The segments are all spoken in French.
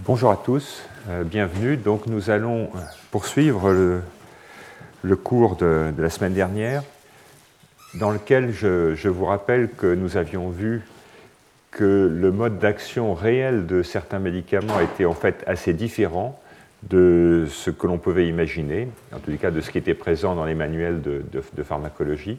Bonjour à tous, bienvenue. Donc nous allons poursuivre le cours de la semaine dernière, dans lequel je vous rappelle que nous avions vu que le mode d'action réel de certains médicaments était en fait assez différent de ce que l'on pouvait imaginer, en tous les cas de ce qui était présent dans les manuels de pharmacologie.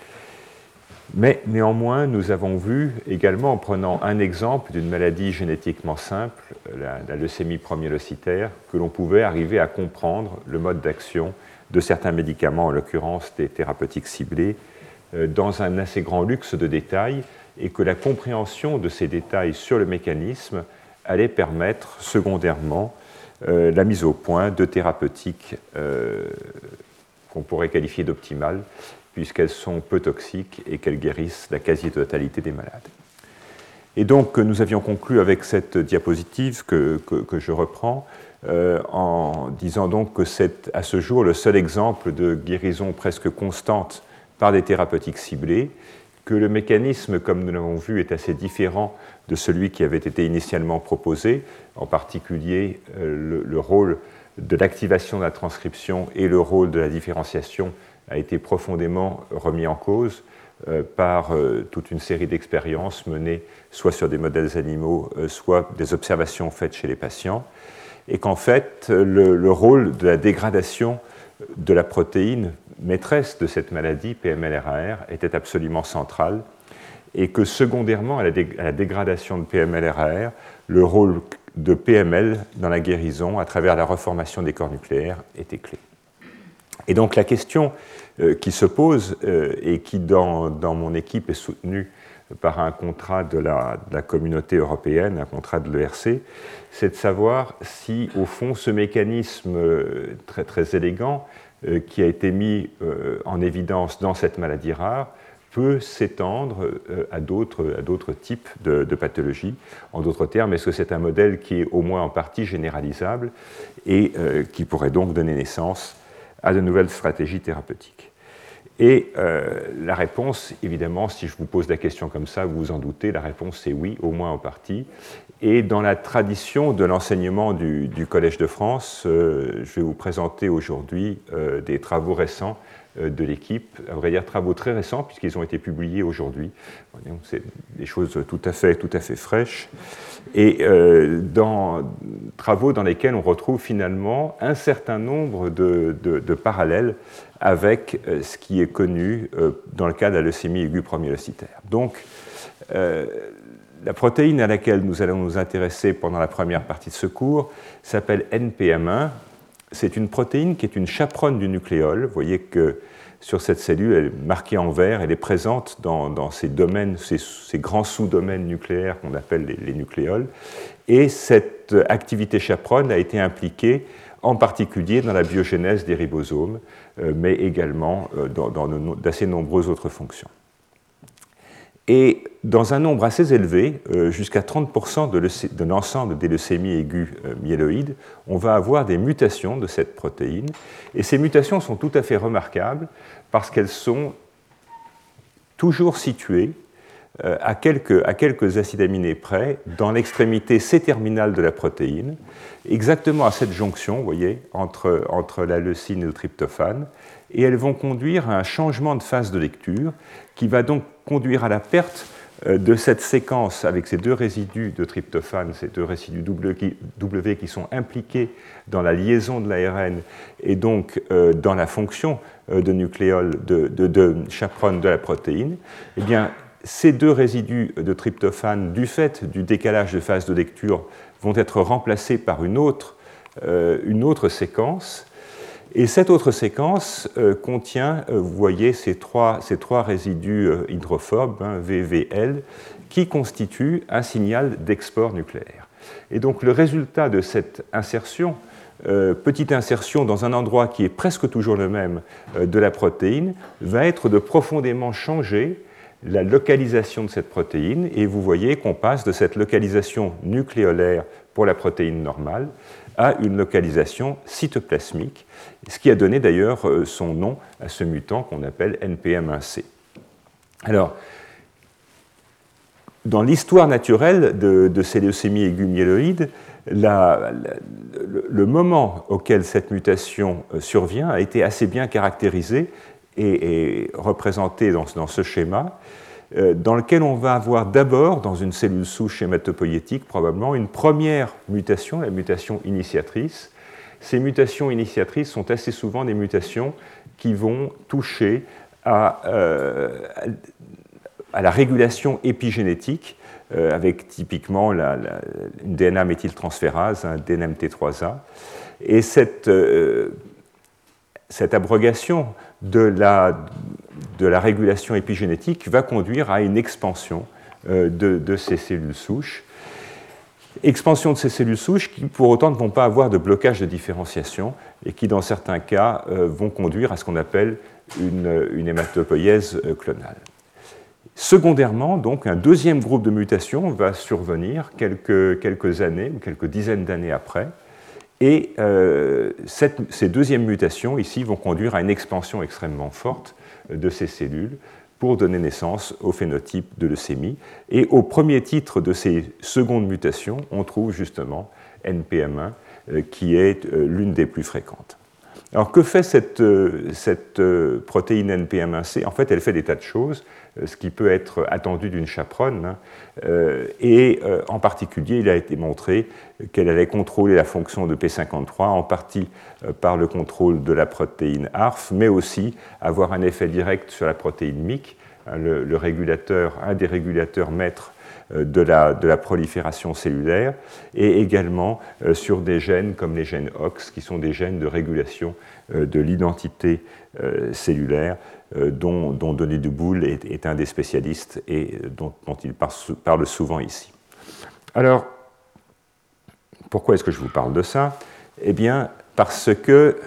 Mais néanmoins, nous avons vu également, en prenant un exemple d'une maladie génétiquement simple, la leucémie promyélocytaire, que l'on pouvait arriver à comprendre le mode d'action de certains médicaments, en l'occurrence des thérapeutiques ciblées, dans un assez grand luxe de détails, et que la compréhension de ces détails sur le mécanisme allait permettre secondairement la mise au point de thérapeutiques qu'on pourrait qualifier d'optimales, puisqu'elles sont peu toxiques et qu'elles guérissent la quasi-totalité des malades. Et donc, nous avions conclu avec cette diapositive que je reprends, en disant donc que c'est à ce jour le seul exemple de guérison presque constante par des thérapeutiques ciblées, que le mécanisme, comme nous l'avons vu, est assez différent de celui qui avait été initialement proposé, en particulier le rôle de l'activation de la transcription et le rôle de la différenciation a été profondément remis en cause par toute une série d'expériences menées soit sur des modèles animaux, soit des observations faites chez les patients, et qu'en fait, le rôle de la dégradation de la protéine maîtresse de cette maladie, PML-RAR, était absolument central, et que secondairement à la dégradation de PML-RAR, le rôle de PML dans la guérison à travers la reformation des corps nucléaires était clé. Et donc la question qui se pose et qui dans mon équipe est soutenue par un contrat de la communauté européenne, un contrat de l'ERC, c'est de savoir si au fond ce mécanisme très, très élégant qui a été mis en évidence dans cette maladie rare peut s'étendre à d'autres types de pathologies. En d'autres termes, est-ce que c'est un modèle qui est au moins en partie généralisable et qui pourrait donc donner naissance à de nouvelles stratégies thérapeutiques? Et la réponse, évidemment, si je vous pose la question comme ça, vous vous en doutez, la réponse c'est oui, au moins en partie. Et dans la tradition de l'enseignement du Collège de France, je vais vous présenter aujourd'hui des travaux récents de l'équipe, à vrai dire travaux très récents puisqu'ils ont été publiés aujourd'hui. C'est des choses tout à fait fraîches. Et travaux dans lesquels on retrouve finalement un certain nombre de parallèles avec ce qui est connu dans le cas de la leucémie aiguë promyélocytaire. Donc, la protéine à laquelle nous allons nous intéresser pendant la première partie de ce cours s'appelle NPM1. C'est une protéine qui est une chaperonne du nucléole. Vous voyez que sur cette cellule, elle est marquée en vert, elle est présente dans ces domaines, ces grands sous-domaines nucléaires qu'on appelle les nucléoles. Et cette activité chaperonne a été impliquée en particulier dans la biogénèse des ribosomes, mais également dans d'assez nombreuses autres fonctions. Et dans un nombre assez élevé, jusqu'à 30% de l'ensemble des leucémies aiguës myéloïdes, on va avoir des mutations de cette protéine. Et ces mutations sont tout à fait remarquables parce qu'elles sont toujours situées à quelques acides aminés près dans l'extrémité C-terminale de la protéine, exactement à cette jonction, vous voyez, entre la leucine et le tryptophane, et elles vont conduire à un changement de phase de lecture qui va donc conduire à la perte de cette séquence avec ces deux résidus de tryptophane, ces deux résidus W qui sont impliqués dans la liaison de l'ARN et donc dans la fonction de nucléole, de chaperonne de la protéine. Eh bien, ces deux résidus de tryptophane, du fait du décalage de phase de lecture, vont être remplacés par une autre séquence. Et cette autre séquence contient, vous voyez, ces trois résidus hydrophobes, VVL, qui constituent un signal d'export nucléaire. Et donc le résultat de cette insertion, petite insertion dans un endroit qui est presque toujours le même de la protéine, va être de profondément changer la localisation de cette protéine, et vous voyez qu'on passe de cette localisation nucléolaire pour la protéine normale à une localisation cytoplasmique, ce qui a donné d'ailleurs son nom à ce mutant qu'on appelle NPM1C. Alors, dans l'histoire naturelle de ces leucémies aiguës myéloïdes, le moment auquel cette mutation survient a été assez bien caractérisé et représenté dans ce schéma, dans lequel on va avoir d'abord, dans une cellule souche hématopoïétique, probablement une première mutation, la mutation initiatrice. Ces mutations initiatrices sont assez souvent des mutations qui vont toucher à la régulation épigénétique, avec typiquement une DNA-méthyltransférase, un DNMT3A. Et cette abrogation de la régulation épigénétique va conduire à une expansion de ces cellules souches. Expansion de ces cellules souches qui, pour autant, ne vont pas avoir de blocage de différenciation et qui, dans certains cas, vont conduire à ce qu'on appelle une hématopoïèse clonale. Secondairement, donc, un deuxième groupe de mutations va survenir quelques années ou quelques dizaines d'années après. Et ces deuxièmes mutations, ici, vont conduire à une expansion extrêmement forte de ces cellules pour donner naissance au phénotype de leucémie. Et au premier titre de ces secondes mutations, on trouve justement NPM1, qui est l'une des plus fréquentes. Alors, que fait cette protéine NPM1C? En fait, elle fait des tas de choses, ce qui peut être attendu d'une chaperonne. Et en particulier, il a été montré qu'elle allait contrôler la fonction de P53, en partie par le contrôle de la protéine ARF, mais aussi avoir un effet direct sur la protéine MYC, un des régulateurs maîtres de la prolifération cellulaire, et également sur des gènes comme les gènes OX, qui sont des gènes de régulation de l'identité cellulaire, dont Denis Duboul est un des spécialistes et dont il parle souvent ici. Alors, pourquoi est-ce que je vous parle de ça? Eh bien, parce qu'il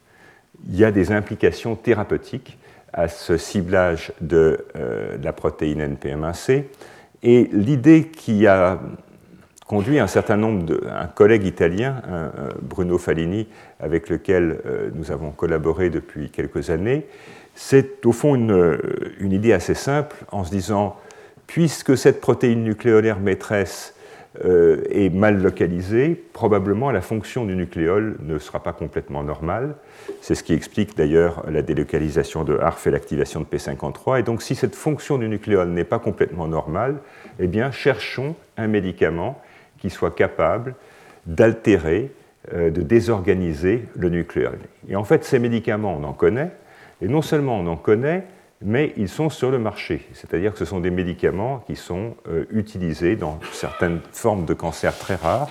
y a des implications thérapeutiques à ce ciblage de la protéine NPM1C. Et l'idée qui a conduit un collègue italien, Bruno Fallini, avec lequel nous avons collaboré depuis quelques années, c'est au fond une idée assez simple, en se disant, puisque cette protéine nucléolaire maîtresse est mal localisée, probablement la fonction du nucléole ne sera pas complètement normale. C'est ce qui explique d'ailleurs la délocalisation de ARF et l'activation de P53. Et donc, si cette fonction du nucléole n'est pas complètement normale, eh bien, cherchons un médicament qui soit capable d'altérer, de désorganiser le nucléole. Et en fait, ces médicaments, on en connaît, et non seulement on en connaît, mais ils sont sur le marché. C'est-à-dire que ce sont des médicaments qui sont utilisés dans certaines formes de cancer très rares.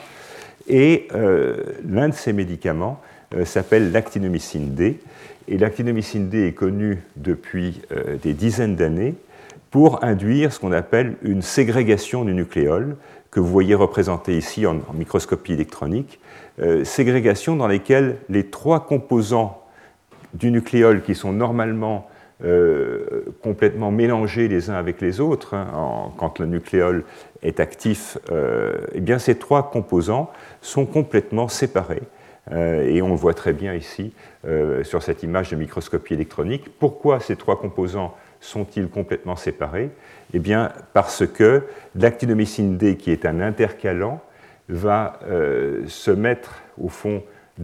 Et l'un de ces médicaments s'appelle l'actinomycine D. Et l'actinomycine D est connu depuis des dizaines d'années pour induire ce qu'on appelle une ségrégation du nucléole, que vous voyez représentée ici en microscopie électronique, ségrégation dans laquelle les trois composants du nucléole qui sont normalement complètement mélangés les uns avec les autres, quand le nucléole est actif, eh bien ces trois composants sont complètement séparés. Et on le voit très bien ici sur cette image de microscopie électronique. Pourquoi ces trois composants sont-ils complètement séparés? Eh bien, parce que l'actinomycine D, qui est un intercalant, va se mettre, au fond,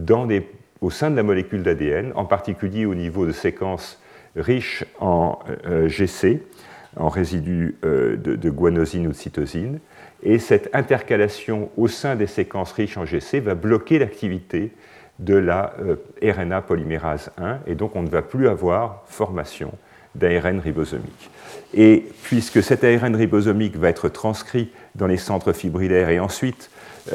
au sein de la molécule d'ADN, en particulier au niveau de séquences riches en GC, en résidus de guanosine ou de cytosine. Et cette intercalation au sein des séquences riches en GC va bloquer l'activité de la RNA polymérase 1, et donc on ne va plus avoir formation d'ARN ribosomique. Et puisque cet ARN ribosomique va être transcrit dans les centres fibrillaires et ensuite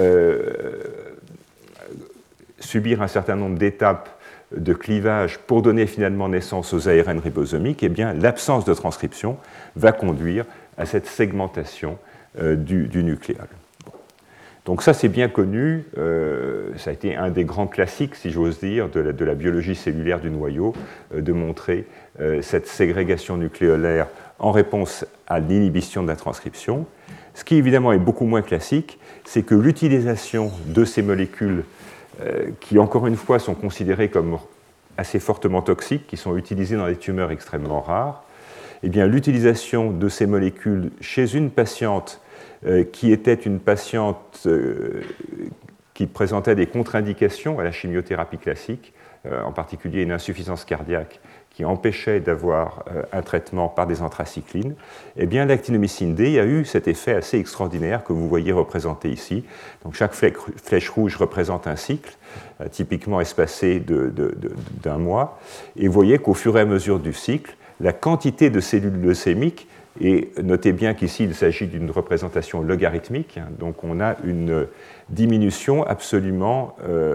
subir un certain nombre d'étapes de clivage pour donner finalement naissance aux ARN ribosomiques, eh bien l'absence de transcription va conduire à cette segmentation du nucléole. Bon. Donc ça c'est bien connu, ça a été un des grands classiques, si j'ose dire, de la biologie cellulaire du noyau, de montrer cette ségrégation nucléolaire en réponse à l'inhibition de la transcription. Ce qui évidemment est beaucoup moins classique, c'est que l'utilisation de ces molécules qui, encore une fois, sont considérées comme assez fortement toxiques, qui sont utilisées dans des tumeurs extrêmement rares, eh bien, l'utilisation de ces molécules chez une patiente qui était une patiente qui présentaient des contre-indications à la chimiothérapie classique, en particulier une insuffisance cardiaque qui empêchait d'avoir un traitement par des anthracyclines, eh bien l'actinomycine D a eu cet effet assez extraordinaire que vous voyez représenté ici. Donc chaque flèche rouge représente un cycle, typiquement espacé d'un mois, et vous voyez qu'au fur et à mesure du cycle, la quantité de cellules leucémiques, et notez bien qu'ici il s'agit d'une représentation logarithmique, donc on a une diminution absolument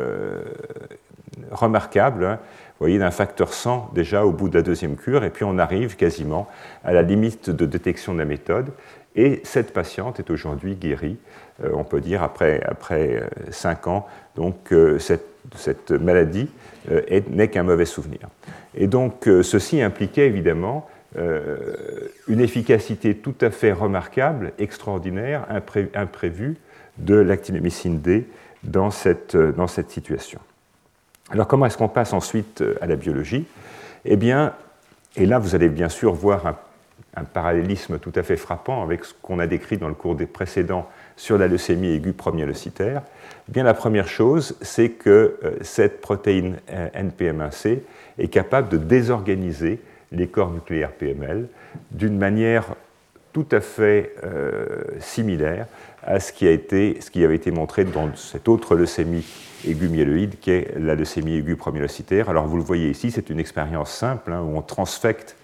remarquable, vous voyez, d'un facteur 100 déjà au bout de la deuxième cure, et puis on arrive quasiment à la limite de détection de la méthode, et cette patiente est aujourd'hui guérie, on peut dire après 5 ans, donc cette maladie n'est qu'un mauvais souvenir. Et donc ceci impliquait évidemment une efficacité tout à fait remarquable, extraordinaire, imprévue de l'actinomycine D dans cette situation. Alors comment est-ce qu'on passe ensuite à la biologie? Eh bien, et là vous allez bien sûr voir un parallélisme tout à fait frappant avec ce qu'on a décrit dans le cours des précédents sur la leucémie aiguë promyélocitaire. Eh bien, la première chose, c'est que cette protéine NPM1C est capable de désorganiser les corps nucléaires PML d'une manière tout à fait similaire à ce qui avait été montré dans cette autre leucémie aiguë myéloïde qui est la leucémie aiguë promyélocitaire. Alors vous le voyez ici, c'est une expérience simple où on transfecte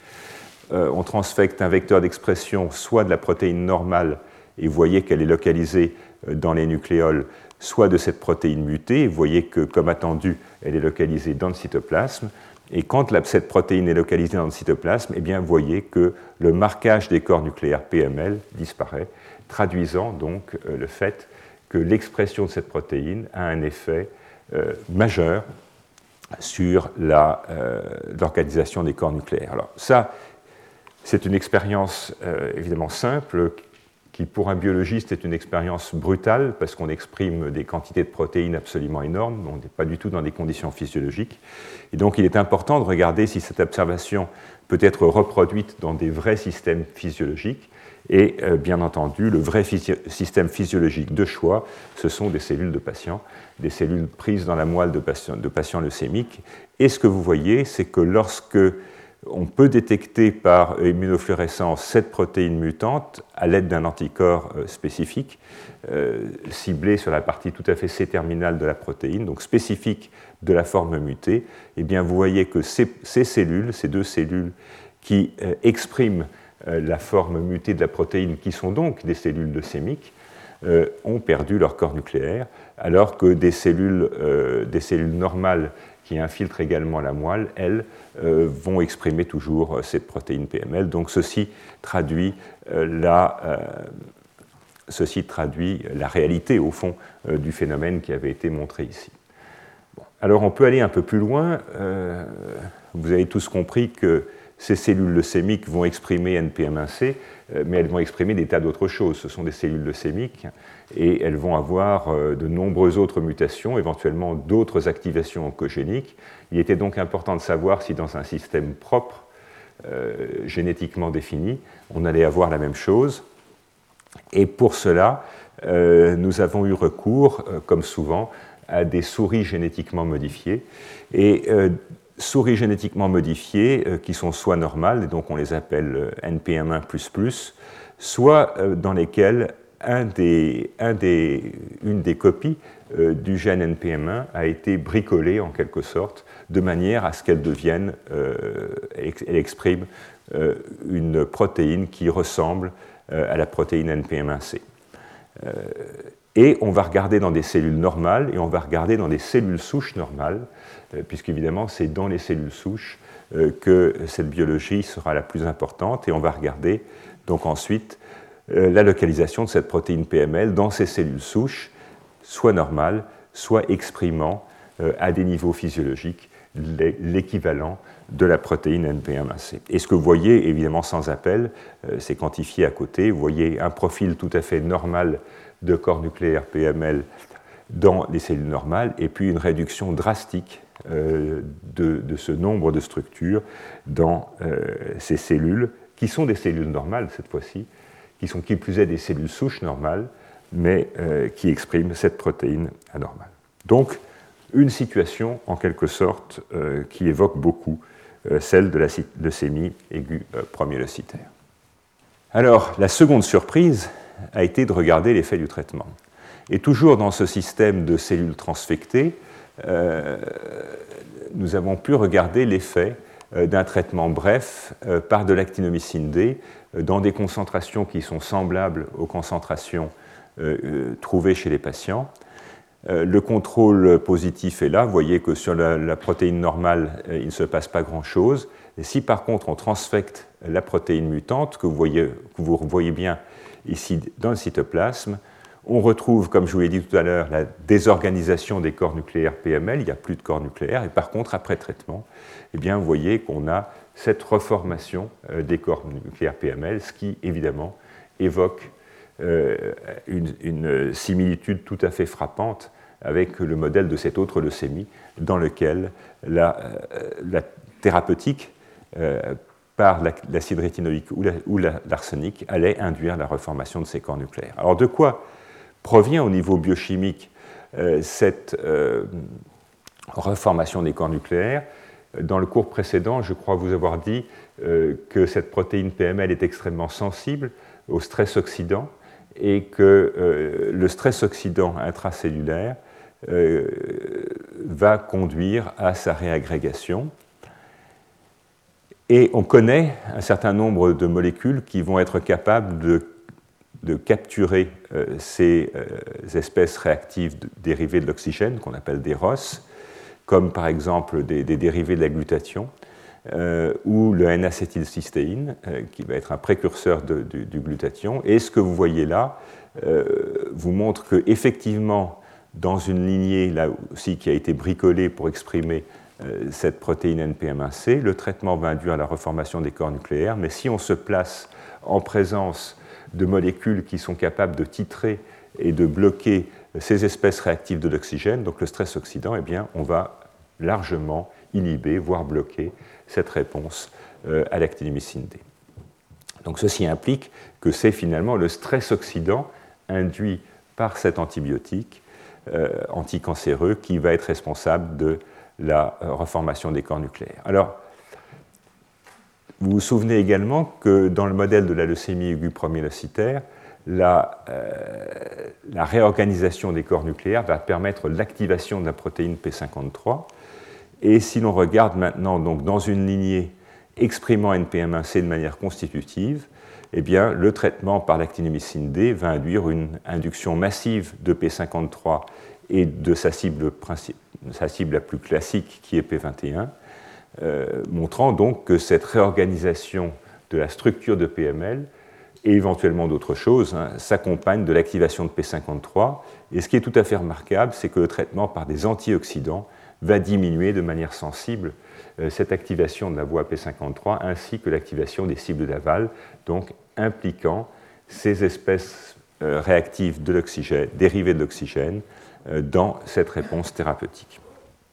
un vecteur d'expression soit de la protéine normale, et vous voyez qu'elle est localisée dans les nucléoles, soit de cette protéine mutée, et vous voyez que, comme attendu, elle est localisée dans le cytoplasme. Et quand cette protéine est localisée dans le cytoplasme, eh bien, vous voyez que le marquage des corps nucléaires PML disparaît, traduisant donc le fait que l'expression de cette protéine a un effet majeur sur l'organisation des corps nucléaires. Alors ça, c'est une expérience évidemment simple, qui pour un biologiste est une expérience brutale, parce qu'on exprime des quantités de protéines absolument énormes, on n'est pas du tout dans des conditions physiologiques. Et donc il est important de regarder si cette observation peut être reproduite dans des vrais systèmes physiologiques. Et bien entendu, le vrai système physiologique de choix, ce sont des cellules de patients, des cellules prises dans la moelle de patients leucémiques. Et ce que vous voyez, c'est que lorsque on peut détecter par immunofluorescence cette protéine mutante à l'aide d'un anticorps spécifique, ciblé sur la partie tout à fait C-terminale de la protéine, donc spécifique de la forme mutée, eh bien vous voyez que ces deux cellules qui expriment la forme mutée de la protéine, qui sont donc des cellules leucémiques, ont perdu leur corps nucléaire, alors que des cellules normales qui infiltrent également la moelle, elles, vont exprimer toujours cette protéine PML. Donc ceci traduit la réalité, au fond, du phénomène qui avait été montré ici. Bon. Alors on peut aller un peu plus loin. Vous avez tous compris que ces cellules leucémiques vont exprimer NPM1C, mais elles vont exprimer des tas d'autres choses. Ce sont des cellules leucémiques et elles vont avoir de nombreuses autres mutations, éventuellement d'autres activations oncogéniques. Il était donc important de savoir si dans un système propre, génétiquement défini, on allait avoir la même chose. Et pour cela, nous avons eu recours, comme souvent, à des souris génétiquement modifiées. Et souris génétiquement modifiées qui sont soit normales, et donc on les appelle NPM1++, soit dans lesquelles une des copies du gène NPM1 a été bricolée en quelque sorte, de manière à ce qu'elle devienne, elle exprime une protéine qui ressemble à la protéine NPM1C. Et on va regarder dans des cellules normales et on va regarder dans des cellules souches normales, puisqu'évidemment c'est dans les cellules souches que cette biologie sera la plus importante, et on va regarder donc ensuite la localisation de cette protéine PML dans ces cellules souches, soit normales, soit exprimant à des niveaux physiologiques l'équivalent de la protéine NPM1C. Et ce que vous voyez, évidemment sans appel, c'est quantifié à côté. Vous voyez un profil tout à fait normal de corps nucléaires PML dans les cellules normales, et puis une réduction drastique de ce nombre de structures dans ces cellules, qui sont des cellules normales cette fois-ci, qui sont qui plus est des cellules souches normales, mais qui exprime cette protéine anormale. Donc, une situation, en quelque sorte, qui évoque beaucoup celle de la leucémie aiguë promyélocytaire. Alors, la seconde surprise a été de regarder l'effet du traitement. Et toujours dans ce système de cellules transfectées, nous avons pu regarder l'effet d'un traitement bref par de l'actinomycine D dans des concentrations qui sont semblables aux concentrations trouvées chez les patients. Le contrôle positif est là. Vous voyez que sur la protéine normale, il ne se passe pas grand-chose. Et si par contre on transfecte la protéine mutante, que vous voyez bien ici dans le cytoplasme, on retrouve, comme je vous l'ai dit tout à l'heure, la désorganisation des corps nucléaires PML. Il n'y a plus de corps nucléaires. Et par contre, après traitement, eh bien, vous voyez qu'on a cette reformation des corps nucléaires PML, ce qui, évidemment, évoque une similitude tout à fait frappante avec le modèle de cette autre leucémie dans lequel la thérapeutique par l'acide rétinoïque ou l'arsenic allait induire la reformation de ces corps nucléaires. Alors de quoi provient au niveau biochimique cette reformation des corps nucléaires? Dans le cours précédent, je crois vous avoir dit que cette protéine PML est extrêmement sensible au stress oxydant et que le stress oxydant intracellulaire va conduire à sa réagrégation. Et on connaît un certain nombre de molécules qui vont être capables de capturer ces espèces réactives dérivées de l'oxygène, qu'on appelle des ROS, comme par exemple des dérivés de la glutathion, ou le N-acétylcystéine, qui va être un précurseur du glutathion. Et ce que vous voyez là vous montre qu'effectivement, dans une lignée là aussi qui a été bricolée pour exprimer cette protéine NPM1C, le traitement va induire la reformation des corps nucléaires, mais si on se place en présence de molécules qui sont capables de titrer et de bloquer ces espèces réactives de l'oxygène, donc le stress oxydant, eh bien, on va largement inhiber, voire bloquer cette réponse à l'actinomycine D. Donc ceci implique que c'est finalement le stress oxydant induit par cet antibiotique anticancéreux qui va être responsable de la reformation des corps nucléaires. Alors, vous vous souvenez également que dans le modèle de la leucémie aiguë promyélocytaire, la réorganisation des corps nucléaires va permettre l'activation de la protéine P53. Et si l'on regarde maintenant donc, dans une lignée exprimant NPM1C de manière constitutive, eh bien, le traitement par l'actinomycine D va induire une induction massive de P53 et de sa cible la plus classique qui est P21, montrant donc que cette réorganisation de la structure de PML et éventuellement d'autres choses s'accompagne de l'activation de P53. Et ce qui est tout à fait remarquable, c'est que le traitement par des antioxydants va diminuer de manière sensible cette activation de la voie P53 ainsi que l'activation des cibles d'aval, donc impliquant ces espèces réactives de l'oxygène, dérivées de l'oxygène, dans cette réponse thérapeutique.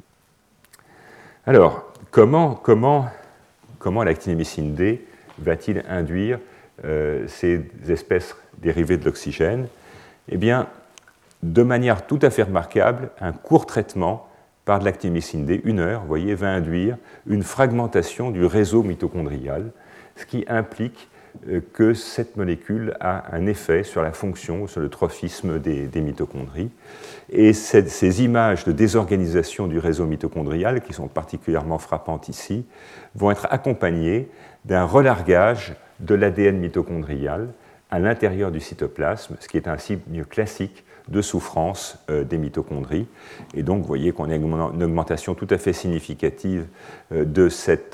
Alors, comment l'actinomycine D va-t-il induire ces espèces dérivées de l'oxygène? Eh bien, de manière tout à fait remarquable, un court traitement par de l'actinomycine D, 1 heure, vous voyez, va induire une fragmentation du réseau mitochondrial, ce qui implique que cette molécule a un effet sur la fonction, sur le trophisme des mitochondries. Et ces images de désorganisation du réseau mitochondrial, qui sont particulièrement frappantes ici, vont être accompagnées d'un relargage de l'ADN mitochondrial à l'intérieur du cytoplasme, ce qui est un signe classique de souffrance des mitochondries. Et donc, vous voyez qu'on a une augmentation tout à fait significative de cet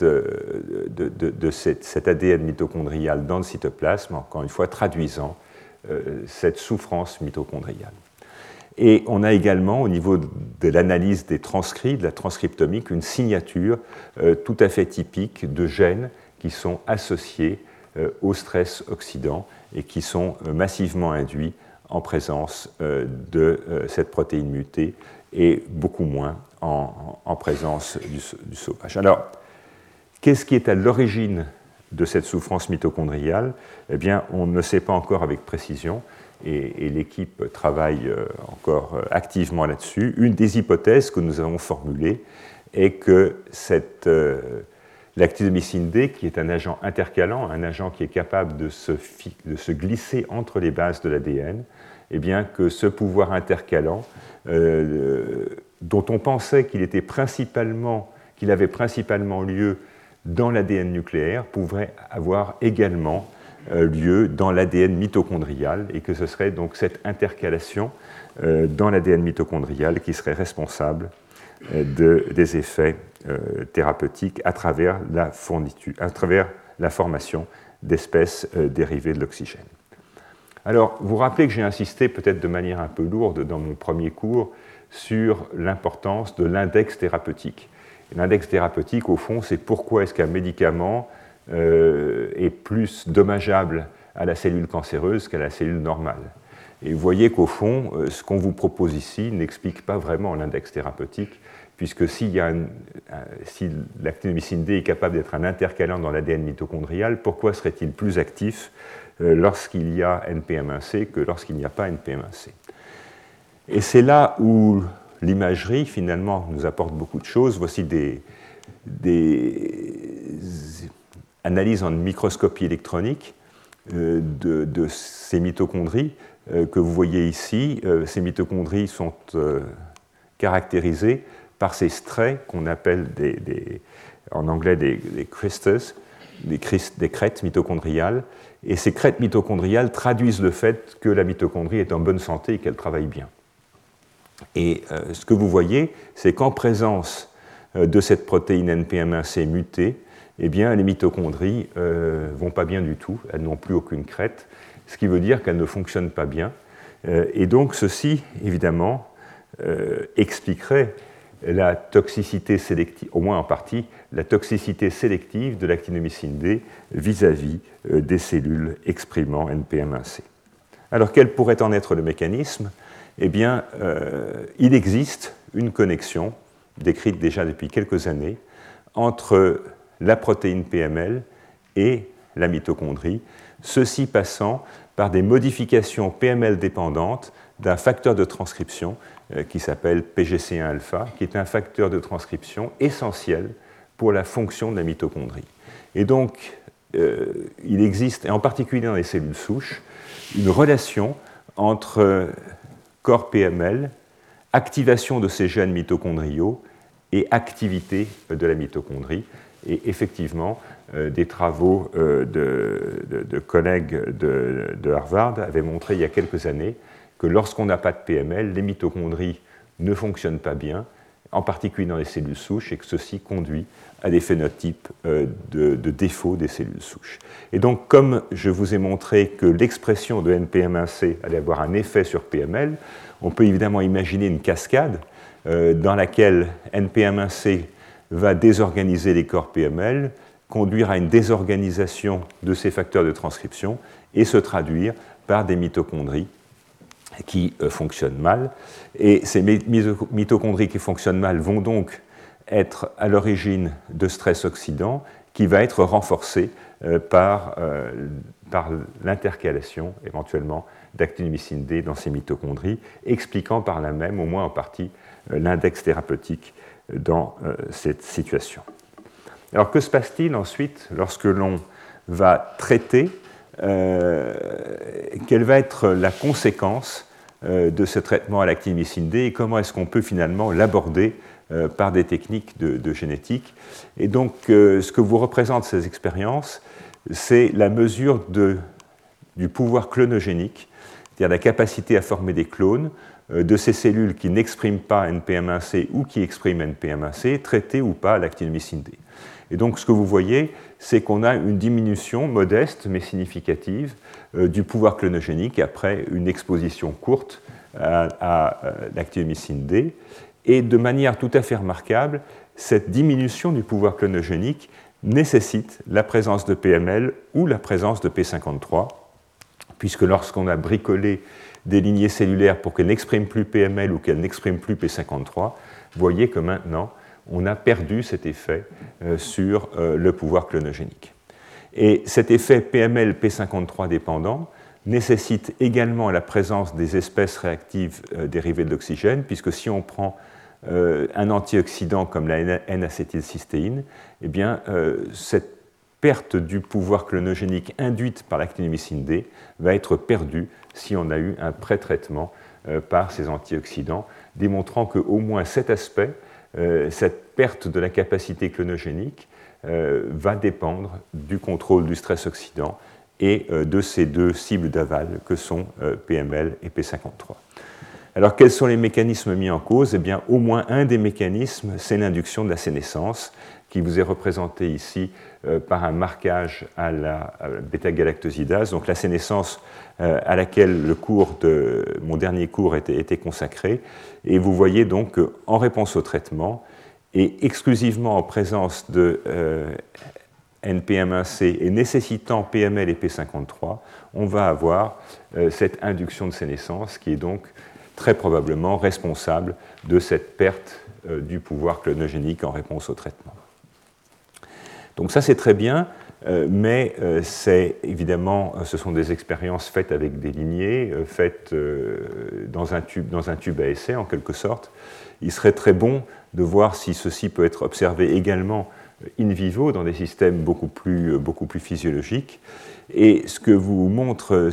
ADN mitochondrial dans le cytoplasme, encore une fois traduisant cette souffrance mitochondriale. Et on a également, au niveau de l'analyse des transcrits, de la transcriptomique, une signature tout à fait typique de gènes qui sont associés au stress oxydant et qui sont massivement induits en présence de cette protéine mutée et beaucoup moins en présence du sauvage. Alors, qu'est-ce qui est à l'origine de cette souffrance mitochondriale? Eh bien, on ne le sait pas encore avec précision, et l'équipe travaille encore activement là-dessus. Une des hypothèses que nous avons formulées est que l'actinomycine D, qui est un agent intercalant, un agent qui est capable de se glisser entre les bases de l'ADN, eh bien que ce pouvoir intercalant, dont on pensait qu'il avait principalement lieu dans l'ADN nucléaire, pourrait avoir également lieu dans l'ADN mitochondrial, et que ce serait donc cette intercalation dans l'ADN mitochondrial qui serait responsable des effets thérapeutiques à travers la formation d'espèces dérivées de l'oxygène. Alors, vous rappelez que j'ai insisté peut-être de manière un peu lourde dans mon premier cours sur l'importance de l'index thérapeutique. L'index thérapeutique, au fond, c'est pourquoi est-ce qu'un médicament est plus dommageable à la cellule cancéreuse qu'à la cellule normale. Et vous voyez qu'au fond, ce qu'on vous propose ici n'explique pas vraiment l'index thérapeutique, puisque si l'actinomycine D est capable d'être un intercalant dans l'ADN mitochondrial, pourquoi serait-il plus actif lorsqu'il y a NPM1C que lorsqu'il n'y a pas NPM1C? Et c'est là où l'imagerie, finalement, nous apporte beaucoup de choses. Voici des analyses en microscopie électronique de ces mitochondries que vous voyez ici. Ces mitochondries sont caractérisées par ces straits qu'on appelle en anglais des crystals, des crêtes mitochondriales. Et ces crêtes mitochondriales traduisent le fait que la mitochondrie est en bonne santé et qu'elle travaille bien. Et ce que vous voyez, c'est qu'en présence de cette protéine NPM1C mutée, eh bien, les mitochondries ne vont pas bien du tout, elles n'ont plus aucune crête, ce qui veut dire qu'elles ne fonctionnent pas bien. Et donc, ceci, évidemment, expliquerait la toxicité sélective, au moins en partie, la toxicité sélective de l'actinomycine D vis-à-vis des cellules exprimant NPM1C. Alors, quel pourrait en être le mécanisme? Eh bien, il existe une connexion, décrite déjà depuis quelques années, entre la protéine PML et la mitochondrie, ceci passant par des modifications PML dépendantes d'un facteur de transcription qui s'appelle PGC1-alpha, qui est un facteur de transcription essentiel pour la fonction de la mitochondrie. Et donc, il existe, et en particulier dans les cellules souches, une relation entre corps PML, activation de ces gènes mitochondriaux et activité de la mitochondrie. Et effectivement, des travaux de collègues de Harvard avaient montré il y a quelques années que lorsqu'on n'a pas de PML, les mitochondries ne fonctionnent pas bien, en particulier dans les cellules souches, et que ceci conduit à des phénotypes de défaut des cellules souches. Et donc, comme je vous ai montré que l'expression de NPM1C allait avoir un effet sur PML, on peut évidemment imaginer une cascade dans laquelle NPM1C va désorganiser les corps PML, conduire à une désorganisation de ces facteurs de transcription et se traduire par des mitochondries qui fonctionnent mal. Et ces mitochondries qui fonctionnent mal vont donc être à l'origine de stress oxydant qui va être renforcé par l'intercalation éventuellement d'actinomycine D dans ces mitochondries, expliquant par là même, au moins en partie, l'index thérapeutique dans cette situation. Alors que se passe-t-il ensuite lorsque l'on va traiter quelle va être la conséquence de ce traitement à l'actinomycine D et comment est-ce qu'on peut finalement l'aborder par des techniques de génétique. Et donc, ce que vous représentent ces expériences, c'est la mesure du pouvoir clonogénique, c'est-à-dire la capacité à former des clones de ces cellules qui n'expriment pas NPM1C ou qui expriment NPM1C, traitées ou pas à l'actinomycine D. Et donc, ce que vous voyez, c'est qu'on a une diminution modeste mais significative du pouvoir clonogénique après une exposition courte à l'actinomycine D. Et de manière tout à fait remarquable, cette diminution du pouvoir clonogénique nécessite la présence de PML ou la présence de P53, puisque lorsqu'on a bricolé des lignées cellulaires pour qu'elles n'expriment plus PML ou qu'elles n'expriment plus P53, vous voyez que maintenant, on a perdu cet effet sur le pouvoir clonogénique. Et cet effet PML-P53 dépendant nécessite également la présence des espèces réactives dérivées de l'oxygène, puisque si on prend un antioxydant comme la N-acétylcystéine, eh bien, cette perte du pouvoir clonogénique induite par l'actinomycine D va être perdue si on a eu un pré-traitement par ces antioxydants, démontrant qu'au moins cet aspect, cette perte de la capacité clonogénique, va dépendre du contrôle du stress oxydant et de ces deux cibles d'aval que sont PML et P53. Alors, quels sont les mécanismes mis en cause? Eh bien, au moins un des mécanismes, c'est l'induction de la sénescence, qui vous est représentée ici par un marquage à la bêta-galactosidase. Donc, la sénescence à laquelle mon dernier cours était consacré. Et vous voyez donc qu'en réponse au traitement, et exclusivement en présence de NPM1C et nécessitant PML et P53, on va avoir cette induction de sénescence qui est donc très probablement responsable de cette perte du pouvoir clonogénique en réponse au traitement. Donc ça c'est très bien, mais c'est évidemment, ce sont des expériences faites avec des lignées, faites dans un tube à essai en quelque sorte. Il serait très bon de voir si ceci peut être observé également in vivo dans des systèmes beaucoup plus physiologiques. Et ce que vous montrent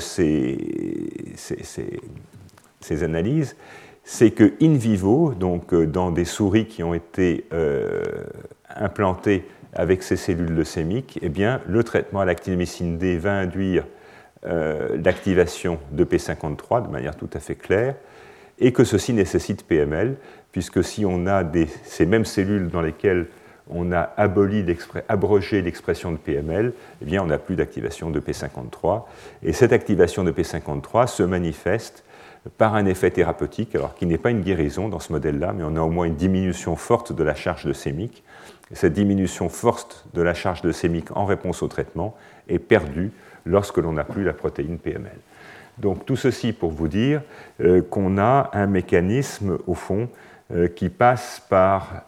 ces analyses, c'est que in vivo, donc dans des souris qui ont été implantées avec ces cellules leucémiques, eh bien, le traitement à l'actinomycine D va induire l'activation de P53 de manière tout à fait claire, et que ceci nécessite PML, puisque si on a ces mêmes cellules dans lesquelles on a abrogé l'expression de PML, eh bien, on n'a plus d'activation de P53. Et cette activation de P53 se manifeste par un effet thérapeutique, alors qui n'est pas une guérison dans ce modèle-là, mais on a au moins une diminution forte de la charge leucémique. Et cette diminution forte de la charge leucémique en réponse au traitement est perdue lorsque l'on n'a plus la protéine PML. Donc tout ceci pour vous dire qu'on a un mécanisme, au fond, qui passe par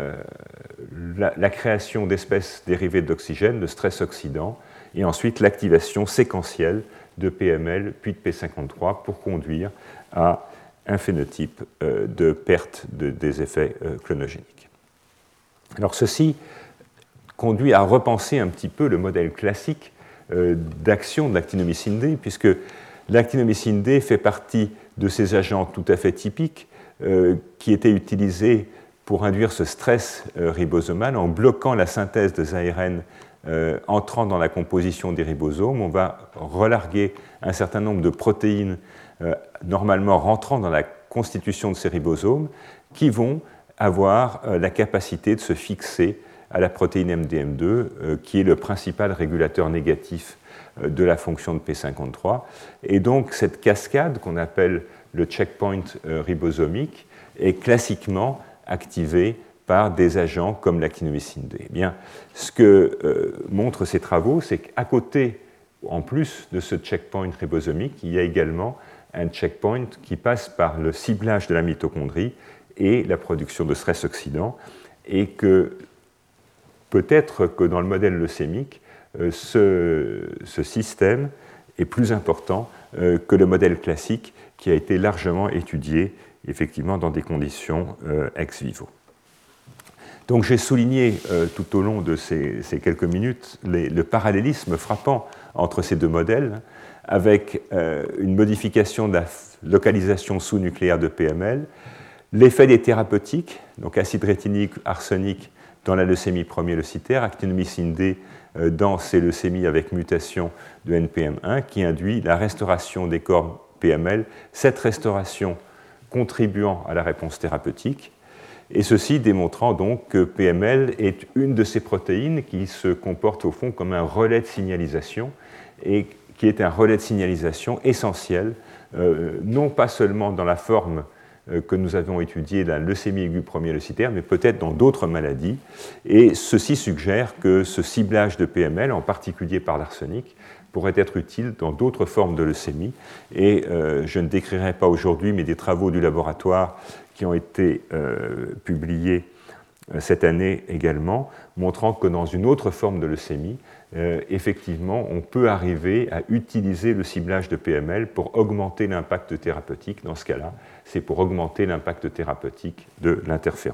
la création d'espèces dérivées d'oxygène, de stress oxydant, et ensuite l'activation séquentielle de PML puis de P53 pour conduire à un phénotype de perte des effets clonogéniques. Alors ceci conduit à repenser un petit peu le modèle classique d'action de l'actinomycine D, puisque l'actinomycine D fait partie de ces agents tout à fait typiques qui étaient utilisés pour induire ce stress ribosomal en bloquant la synthèse des ARN entrant dans la composition des ribosomes. On va relarguer un certain nombre de protéines normalement rentrant dans la constitution de ces ribosomes qui vont avoir la capacité de se fixer à la protéine MDM2 qui est le principal régulateur négatif de la fonction de P53. Et donc cette cascade qu'on appelle le checkpoint ribosomique est classiquement activée par des agents comme l'actinomycine D. Eh bien, ce que montrent ces travaux, c'est qu'à côté, en plus de ce checkpoint ribosomique, il y a également un checkpoint qui passe par le ciblage de la mitochondrie et la production de stress oxydant, et que peut-être que dans le modèle leucémique, ce système est plus important que le modèle classique qui a été largement étudié effectivement dans des conditions ex vivo. Donc j'ai souligné tout au long de ces quelques minutes le parallélisme frappant entre ces deux modèles, avec une modification de la localisation sous-nucléaire de PML, l'effet des thérapeutiques, donc acide rétinique, arsenic dans la leucémie promyéleucitaire, actinomycine D dans ces leucémies avec mutation de NPM1, qui induit la restauration des corps PML, cette restauration contribuant à la réponse thérapeutique, et ceci démontrant donc que PML est une de ces protéines qui se comporte au fond comme un relais de signalisation, et qui est un relais de signalisation essentiel, non pas seulement dans la forme que nous avons étudiée, la leucémie aiguë promyéleucitaire, mais peut-être dans d'autres maladies. Et ceci suggère que ce ciblage de PML, en particulier par l'arsenic, pourrait être utile dans d'autres formes de leucémie. Et je ne décrirai pas aujourd'hui, mais des travaux du laboratoire qui ont été publiés cette année également, montrant que dans une autre forme de leucémie, effectivement, on peut arriver à utiliser le ciblage de PML pour augmenter l'impact thérapeutique. Dans ce cas-là, c'est pour augmenter l'impact thérapeutique de l'interféron.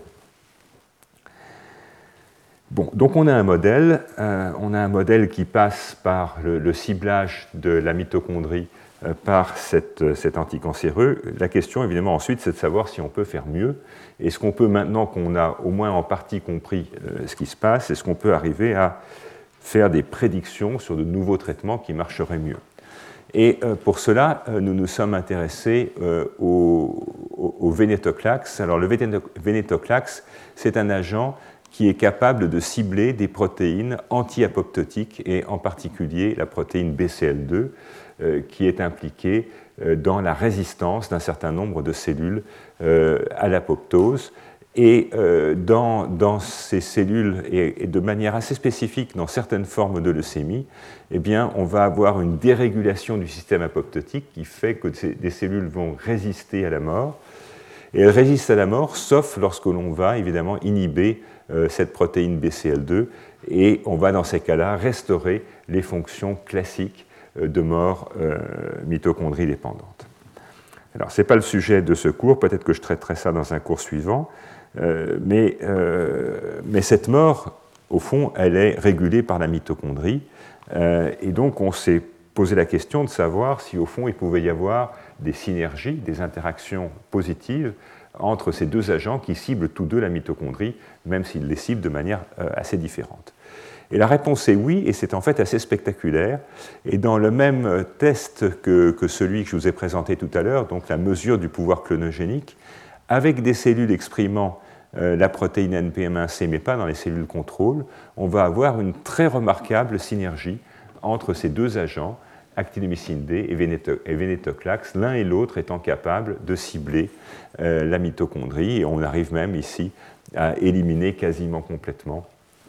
Bon, donc on a un modèle qui passe par le ciblage de la mitochondrie par cet anticancéreux. La question, évidemment, ensuite, c'est de savoir si on peut faire mieux. Est-ce qu'on peut, maintenant qu'on a au moins en partie compris ce qui se passe, est-ce qu'on peut arriver à faire des prédictions sur de nouveaux traitements qui marcheraient mieux? Et pour cela, nous nous sommes intéressés au vénétoclax. Alors, le vénétoclax, c'est un agent qui est capable de cibler des protéines anti-apoptotiques, et en particulier la protéine BCL2, qui est impliquée dans la résistance d'un certain nombre de cellules à l'apoptose. Et dans ces cellules, et de manière assez spécifique dans certaines formes de leucémie, eh bien, on va avoir une dérégulation du système apoptotique qui fait que des cellules vont résister à la mort. Et elles résistent à la mort, sauf lorsque l'on va évidemment inhiber cette protéine BCL2, et on va dans ces cas-là restaurer les fonctions classiques de mort mitochondrie dépendante. Alors, ce n'est pas le sujet de ce cours, peut-être que je traiterai ça dans un cours suivant, mais cette mort, au fond, elle est régulée par la mitochondrie, et donc on s'est posé la question de savoir si, au fond, il pouvait y avoir des synergies, des interactions positives entre ces deux agents qui ciblent tous deux la mitochondrie, même s'ils les ciblent de manière assez différente. Et la réponse est oui, et c'est en fait assez spectaculaire. Et dans le même test que celui que je vous ai présenté tout à l'heure, donc la mesure du pouvoir clonogénique, avec des cellules exprimant la protéine NPM1C, mais pas dans les cellules contrôle, on va avoir une très remarquable synergie entre ces deux agents, actinomycine D et vénétoclax, l'un et l'autre étant capables de cibler la mitochondrie, et on arrive même ici à éliminer quasiment complètement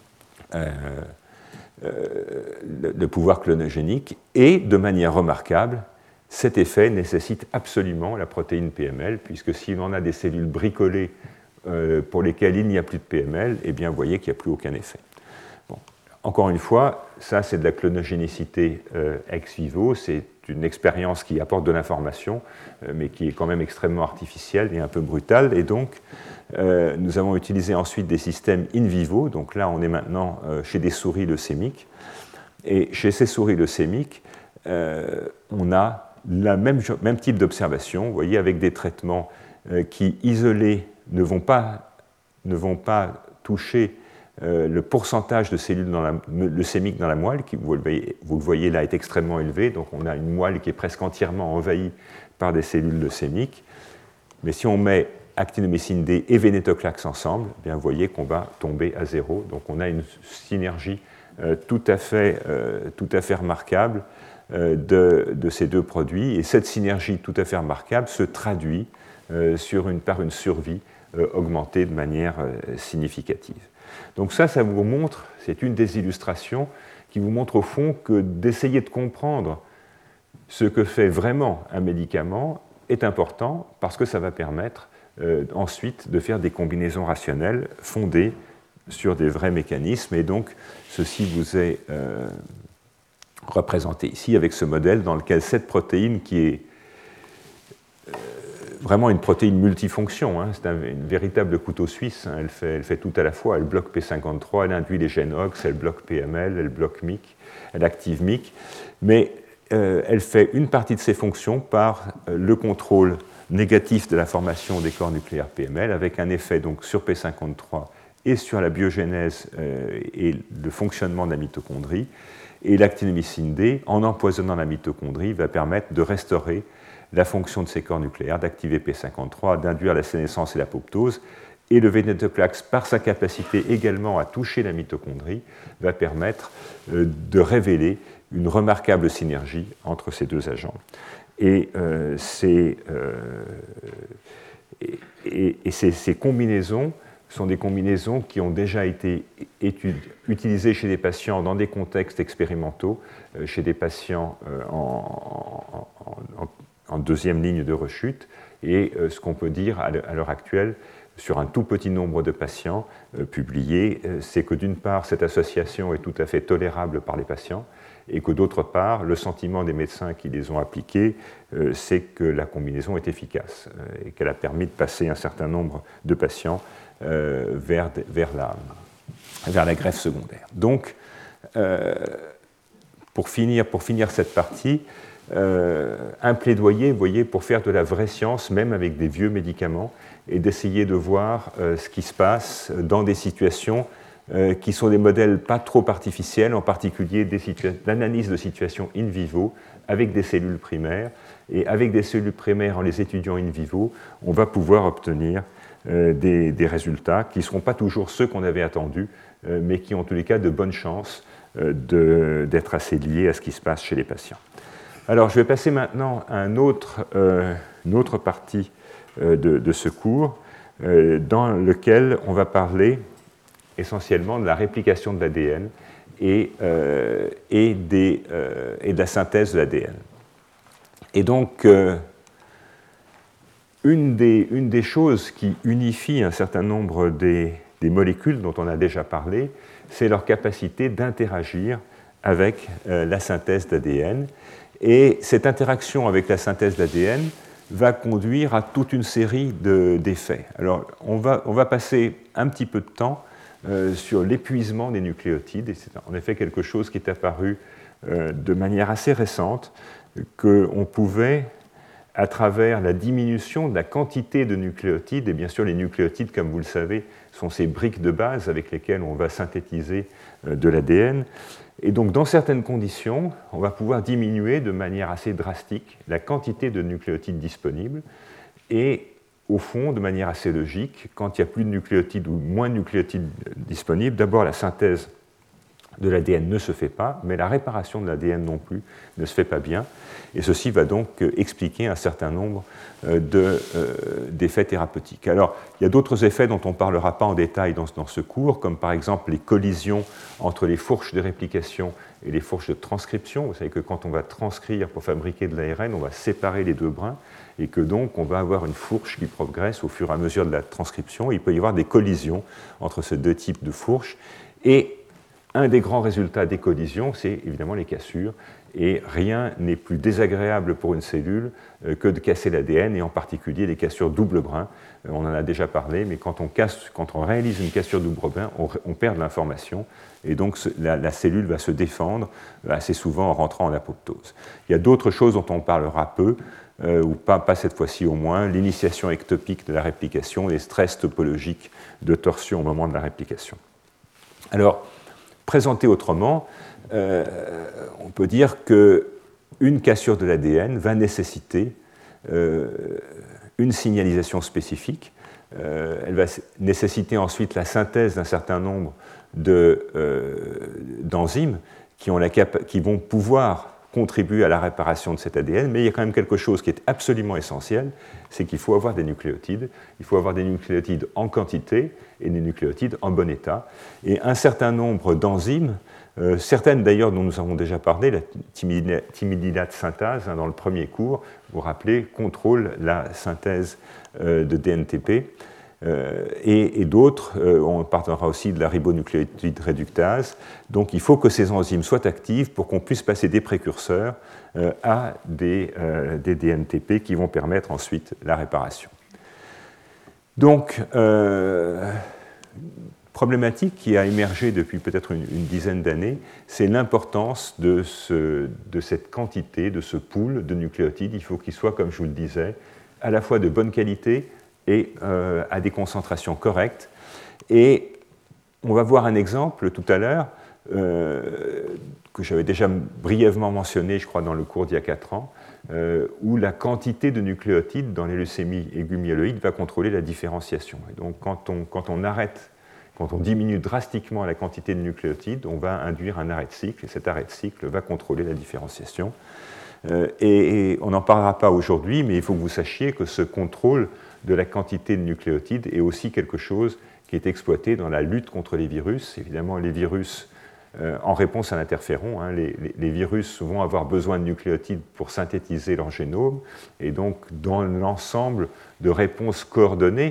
le pouvoir clonogénique, et de manière remarquable, cet effet nécessite absolument la protéine PML, puisque si l'on a des cellules bricolées pour lesquelles il n'y a plus de PML, eh bien vous voyez qu'il n'y a plus aucun effet. Bon. Encore une fois, ça c'est de la clonogénicité ex vivo, c'est une expérience qui apporte de l'information, mais qui est quand même extrêmement artificielle et un peu brutale, et donc nous avons utilisé ensuite des systèmes in vivo, donc là on est maintenant chez des souris leucémiques, et chez ces souris leucémiques, on a le même type d'observation, vous voyez, avec des traitements qui, isolés, ne vont pas toucher le pourcentage de cellules leucémiques dans la moelle, qui, vous le voyez là, est extrêmement élevé, donc on a une moelle qui est presque entièrement envahie par des cellules leucémiques, mais si on met actinomycine D et vénétoclax ensemble, eh bien vous voyez qu'on va tomber à zéro. Donc on a une synergie tout à fait remarquable de ces deux produits. Et cette synergie tout à fait remarquable se traduit par une survie augmentée de manière significative. Donc ça vous montre, c'est une des illustrations qui vous montre au fond que d'essayer de comprendre ce que fait vraiment un médicament est important, parce que ça va permettre ensuite de faire des combinaisons rationnelles fondées sur des vrais mécanismes. Et donc, ceci vous est représenté ici avec ce modèle dans lequel cette protéine, qui est vraiment une protéine multifonction, hein, c'est un véritable couteau suisse, hein, elle fait tout à la fois, elle bloque P53, elle induit les gènes OX, elle bloque PML, elle bloque MYC, elle active MYC, mais elle fait une partie de ses fonctions par le contrôle négatif de la formation des corps nucléaires PML, avec un effet donc sur P53 et sur la biogénèse et le fonctionnement de la mitochondrie. Et l'actinomycine D, en empoisonnant la mitochondrie, va permettre de restaurer la fonction de ces corps nucléaires, d'activer P53, d'induire la sénescence et l'apoptose. Et le vénétoclax, par sa capacité également à toucher la mitochondrie, va permettre de révéler une remarquable synergie entre ces deux agents. Et ces combinaisons sont des combinaisons qui ont déjà été utilisées chez des patients dans des contextes expérimentaux, chez des patients en deuxième ligne de rechute. Et ce qu'on peut dire à l'heure actuelle, sur un tout petit nombre de patients publiés, c'est que d'une part, cette association est tout à fait tolérable par les patients, et que d'autre part, le sentiment des médecins qui les ont appliqués, c'est que la combinaison est efficace et qu'elle a permis de passer un certain nombre de patients vers la greffe secondaire. Donc, pour finir cette partie, un plaidoyer, vous voyez, pour faire de la vraie science, même avec des vieux médicaments, et d'essayer de voir ce qui se passe dans des situations qui sont des modèles pas trop artificiels, en particulier l'analyse de situations in vivo avec des cellules primaires. Et avec des cellules primaires, en les étudiant in vivo, on va pouvoir obtenir des résultats qui ne seront pas toujours ceux qu'on avait attendus, mais qui ont en tous les cas de bonnes chances d'être assez liés à ce qui se passe chez les patients. Alors, je vais passer maintenant à une autre partie de ce cours, dans lequel on va parler essentiellement de la réplication de l'ADN et de la synthèse de l'ADN. Et donc, une des choses qui unifie un certain nombre des molécules dont on a déjà parlé, c'est leur capacité d'interagir avec la synthèse d'ADN. Et cette interaction avec la synthèse d'ADN va conduire à toute une série d'effets. Alors, on va passer un petit peu de temps sur l'épuisement des nucléotides, et c'est en effet quelque chose qui est apparu de manière assez récente, qu'on pouvait, à travers la diminution de la quantité de nucléotides, et bien sûr les nucléotides, comme vous le savez, sont ces briques de base avec lesquelles on va synthétiser de l'ADN, et donc dans certaines conditions, on va pouvoir diminuer de manière assez drastique la quantité de nucléotides disponibles, et au fond, de manière assez logique, quand il n'y a plus de nucléotides ou moins de nucléotides disponibles, d'abord la synthèse de l'ADN ne se fait pas, mais la réparation de l'ADN non plus ne se fait pas bien. Et ceci va donc expliquer un certain nombre d'effets thérapeutiques. Alors, il y a d'autres effets dont on ne parlera pas en détail dans ce cours, comme par exemple les collisions entre les fourches de réplication et les fourches de transcription. Vous savez que quand on va transcrire pour fabriquer de l'ARN, on va séparer les deux brins, et que donc on va avoir une fourche qui progresse au fur et à mesure de la transcription. Il peut y avoir des collisions entre ces deux types de fourches. Et un des grands résultats des collisions, c'est évidemment les cassures. Et rien n'est plus désagréable pour une cellule que de casser l'ADN, et en particulier les cassures double brin. On en a déjà parlé, mais quand on réalise une cassure double brin, on perd de l'information, et donc la cellule va se défendre assez souvent en rentrant en apoptose. Il y a d'autres choses dont on parlera peu, ou pas cette fois-ci au moins, l'initiation ectopique de la réplication, les stress topologiques de torsion au moment de la réplication. Alors, présenté autrement, on peut dire qu'une cassure de l'ADN va nécessiter une signalisation spécifique. Elle va nécessiter ensuite la synthèse d'un certain nombre d'enzymes qui vont pouvoir contribuer à la réparation de cet ADN, mais il y a quand même quelque chose qui est absolument essentiel, c'est qu'il faut avoir des nucléotides. Il faut avoir des nucléotides en quantité et des nucléotides en bon état. Et un certain nombre d'enzymes, certaines d'ailleurs dont nous avons déjà parlé, la thymidylate synthase, dans le premier cours, vous vous rappelez, contrôle la synthèse de DNTP. Et d'autres, on parlera aussi de la ribonucléotide réductase. Donc il faut que ces enzymes soient actives pour qu'on puisse passer des précurseurs à des DNTP qui vont permettre ensuite la réparation. Donc, problématique qui a émergé depuis peut-être une dizaine d'années, c'est l'importance de cette quantité, de ce pool de nucléotides. Il faut qu'il soit, comme je vous le disais, à la fois de bonne qualité et à des concentrations correctes. Et on va voir un exemple tout à l'heure que j'avais déjà brièvement mentionné, je crois, dans le cours d'il y a 4 ans, où la quantité de nucléotides dans les leucémies aiguës myéloïdes va contrôler la différenciation. Et donc, quand on diminue drastiquement la quantité de nucléotides, on va induire un arrêt de cycle, et cet arrêt de cycle va contrôler la différenciation. Et on n'en parlera pas aujourd'hui, mais il faut que vous sachiez que ce contrôle de la quantité de nucléotides est aussi quelque chose qui est exploité dans la lutte contre les virus. Évidemment, les virus, en réponse à l'interféron, les virus vont avoir besoin de nucléotides pour synthétiser leur génome, et donc dans l'ensemble de réponses coordonnées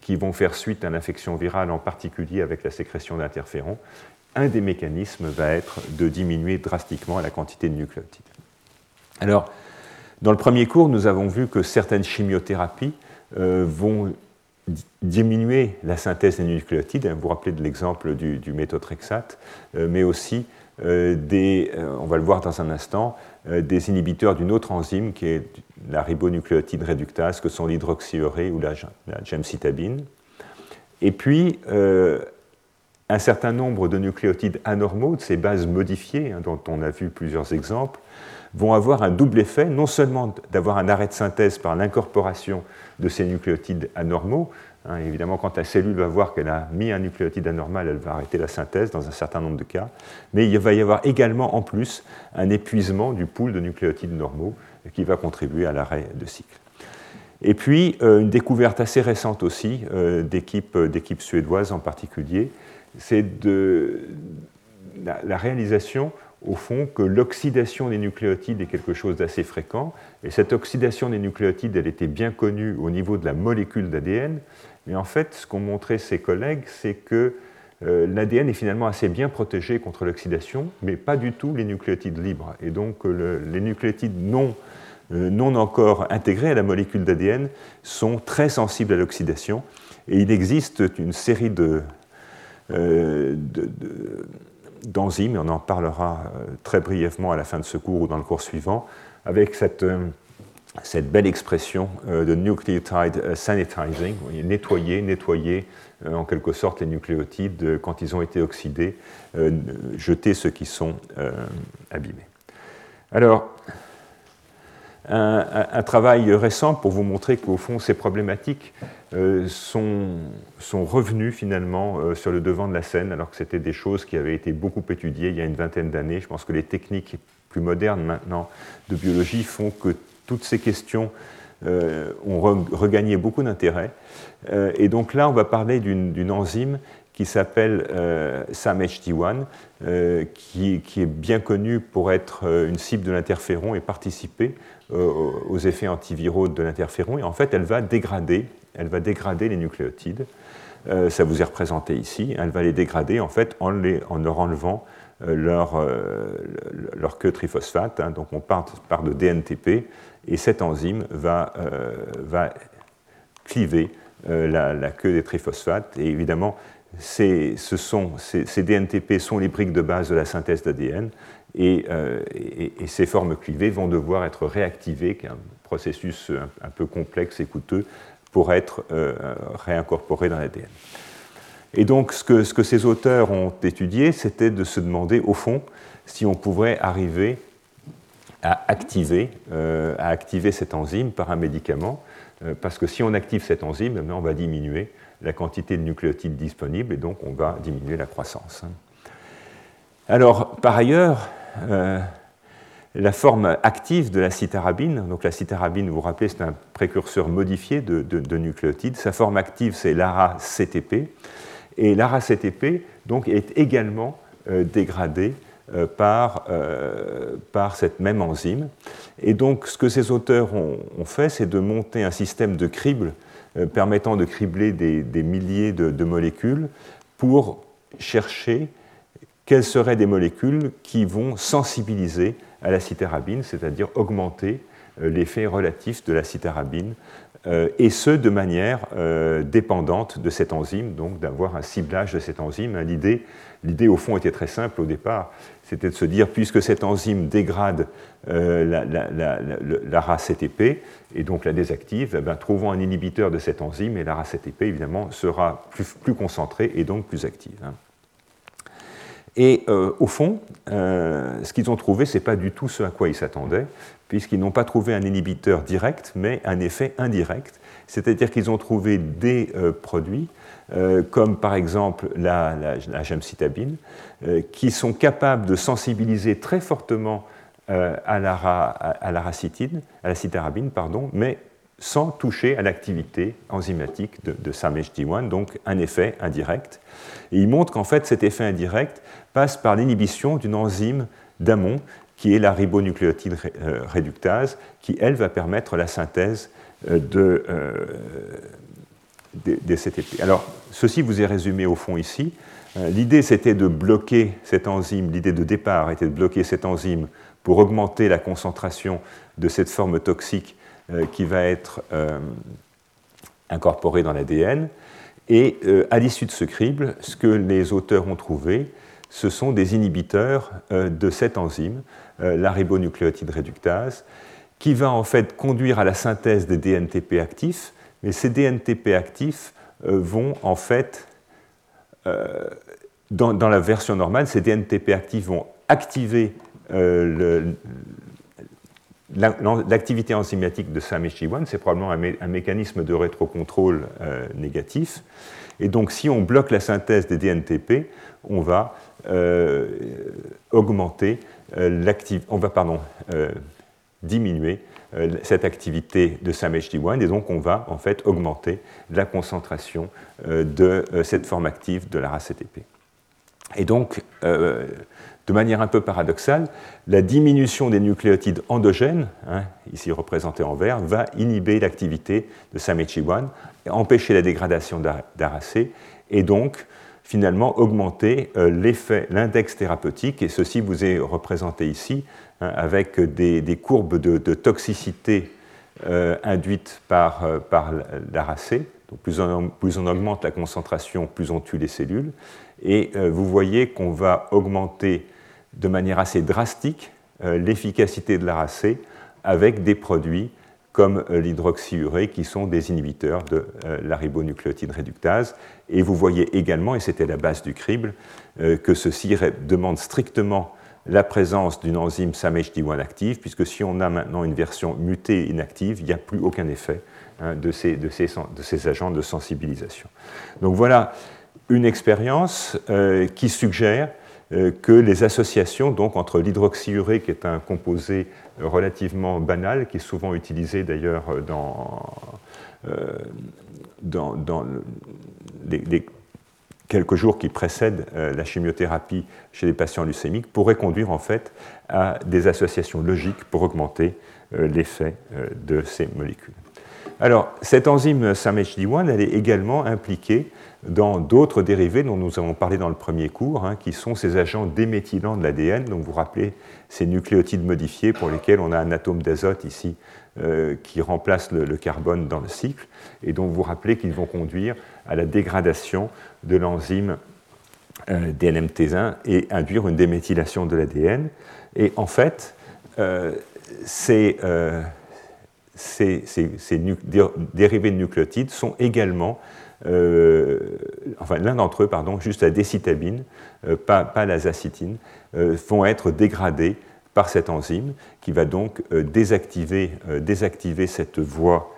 qui vont faire suite à l'infection virale, en particulier avec la sécrétion d'interférons, un des mécanismes va être de diminuer drastiquement la quantité de nucléotides. Alors, dans le premier cours, nous avons vu que certaines chimiothérapies vont diminuer la synthèse des nucléotides. Vous vous rappelez de l'exemple du méthotrexate, mais aussi on va le voir dans un instant, des inhibiteurs d'une autre enzyme qui est la ribonucléotide réductase, que sont l'hydroxyurée ou la gemcitabine. Et puis, un certain nombre de nucléotides anormaux, de ces bases modifiées, dont on a vu plusieurs exemples, vont avoir un double effet, non seulement d'avoir un arrêt de synthèse par l'incorporation de ces nucléotides anormaux. Évidemment, quand la cellule va voir qu'elle a mis un nucléotide anormal, elle va arrêter la synthèse dans un certain nombre de cas. Mais il va y avoir également, en plus, un épuisement du pool de nucléotides normaux qui va contribuer à l'arrêt de cycle. Et puis, une découverte assez récente aussi, d'équipes suédoises en particulier, c'est la réalisation, au fond, que l'oxydation des nucléotides est quelque chose d'assez fréquent. Et cette oxydation des nucléotides, elle était bien connue au niveau de la molécule d'ADN. Mais en fait, ce qu'ont montré ses collègues, c'est que l'ADN est finalement assez bien protégé contre l'oxydation, mais pas du tout les nucléotides libres. Et donc, les nucléotides non encore intégrés à la molécule d'ADN sont très sensibles à l'oxydation. Et il existe une série d'enzymes, et on en parlera très brièvement à la fin de ce cours ou dans le cours suivant, avec cette belle expression de nucleotide sanitizing, nettoyer en quelque sorte les nucléotides quand ils ont été oxydés, jeter ceux qui sont abîmés. Alors, un travail récent pour vous montrer qu'au fond, ces problématiques sont revenues finalement sur le devant de la scène, alors que c'était des choses qui avaient été beaucoup étudiées il y a une vingtaine d'années. Je pense que les techniques plus modernes maintenant de biologie font que toutes ces questions ont regagné beaucoup d'intérêt. Et donc là, on va parler d'une enzyme qui s'appelle SAMHD1, qui est bien connue pour être une cible de l'interféron et participer aux effets antiviraux de l'interféron. Et en fait, elle va dégrader les nucléotides. Ça vous est représenté ici. Elle va les dégrader en fait en leur enlevant leur queue triphosphate. Donc on part de DNTP et cette enzyme va cliver la queue des triphosphates. Et évidemment, ces DNTP sont les briques de base de la synthèse d'ADN et ces formes clivées vont devoir être réactivées, qui est un processus un peu complexe et coûteux, pour être réincorporées dans l'ADN. Et donc, ce que ces auteurs ont étudié, c'était de se demander, au fond, si on pourrait arriver à activer cette enzyme par un médicament, parce que si on active cette enzyme, on va diminuer la quantité de nucléotides disponibles et donc on va diminuer la croissance. Alors, par ailleurs, la forme active de la cytarabine, donc la cytarabine, vous vous rappelez, c'est un précurseur modifié de nucléotides. Sa forme active, c'est l'ARA-CTP. Et l'ARA-CTP donc, est également dégradée par cette même enzyme. Et donc, ce que ces auteurs ont fait, c'est de monter un système de crible permettant de cribler des milliers de molécules pour chercher quelles seraient des molécules qui vont sensibiliser à la cytarabine, c'est-à-dire augmenter l'effet relatif de la cytarabine, et ce, de manière dépendante de cette enzyme, donc d'avoir un ciblage de cette enzyme. L'idée, au fond, était très simple au départ, c'était de se dire, puisque cette enzyme dégrade l'ARA-CTP, et donc la désactive, trouvons un inhibiteur de cette enzyme, et l'ARA-CTP, évidemment, sera plus concentrée et donc plus active. Et au fond, ce qu'ils ont trouvé, ce n'est pas du tout ce à quoi ils s'attendaient, puisqu'ils n'ont pas trouvé un inhibiteur direct, mais un effet indirect. C'est-à-dire qu'ils ont trouvé des produits, comme par exemple la gemcitabine, qui sont capables de sensibiliser très fortement à la cytarabine, mais sans toucher à l'activité enzymatique de SAMHD1, donc un effet indirect. Et il montre qu'en fait, cet effet indirect passe par l'inhibition d'une enzyme d'amont, qui est la ribonucléotide réductase, qui, elle, va permettre la synthèse des CTP. Alors, ceci vous est résumé au fond ici. L'idée, c'était de bloquer cette enzyme, l'idée de départ était de bloquer cette enzyme pour augmenter la concentration de cette forme toxique qui va être incorporée dans l'ADN. Et à l'issue de ce crible, ce que les auteurs ont trouvé, ce sont des inhibiteurs de cette enzyme, la ribonucléotide réductase, qui va en fait conduire à la synthèse des DNTP actifs, mais ces DNTP actifs vont en fait, dans la version normale, ces DNTP actifs vont activer l'activité enzymatique de SAMHD1, c'est probablement un mécanisme de rétrocontrôle négatif. Et donc, si on bloque la synthèse des DNTP, on va diminuer cette activité de SAMHD1, et donc on va en fait augmenter la concentration de cette forme active de la RAS-CTP. Et donc, de manière un peu paradoxale, la diminution des nucléotides endogènes, ici représentés en vert, va inhiber l'activité de SAMHD1, empêcher la dégradation d'ARAC, et donc finalement augmenter l'index thérapeutique, et ceci vous est représenté ici, avec des courbes de toxicité induites par l'ARAC. Donc plus on augmente la concentration, plus on tue les cellules. Et vous voyez qu'on va augmenter de manière assez drastique l'efficacité de l'ARAC avec des produits comme l'hydroxyurée, qui sont des inhibiteurs de la ribonucléotide réductase. Et vous voyez également, et c'était la base du crible, que ceci demande strictement la présence d'une enzyme SAMHD1 active, puisque si on a maintenant une version mutée inactive, il n'y a plus aucun effet de ces agents de sensibilisation. Donc voilà une expérience qui suggère que les associations donc, entre l'hydroxyurée, qui est un composé relativement banal, qui est souvent utilisé d'ailleurs dans les quelques jours qui précèdent la chimiothérapie chez les patients leucémiques, pourraient conduire en fait à des associations logiques pour augmenter l'effet de ces molécules. Alors, cette enzyme SAMHD1, elle est également impliquée dans d'autres dérivés dont nous avons parlé dans le premier cours, qui sont ces agents déméthylants de l'ADN. Donc, vous vous rappelez ces nucléotides modifiés pour lesquels on a un atome d'azote ici qui remplace le carbone dans le cycle, et donc vous vous rappelez qu'ils vont conduire à la dégradation de l'enzyme DNMT1 et induire une déméthylation de l'ADN. Et en fait, ces dérivés de nucléotides sont également, l'un d'entre eux, juste la décitabine, pas la zacitine, vont être dégradés par cette enzyme qui va donc désactiver cette voie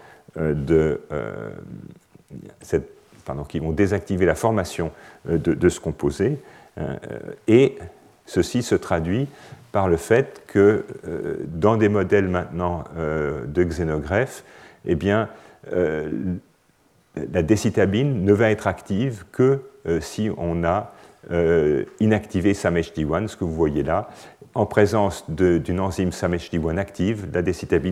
qui vont désactiver la formation de ce composé. Et ceci se traduit par le fait que dans des modèles maintenant de xénogreffe, eh bien, la décitabine ne va être active que si on a inactivé SAMHD1, ce que vous voyez là. En présence d'une enzyme SAMHD1 active, la décitabine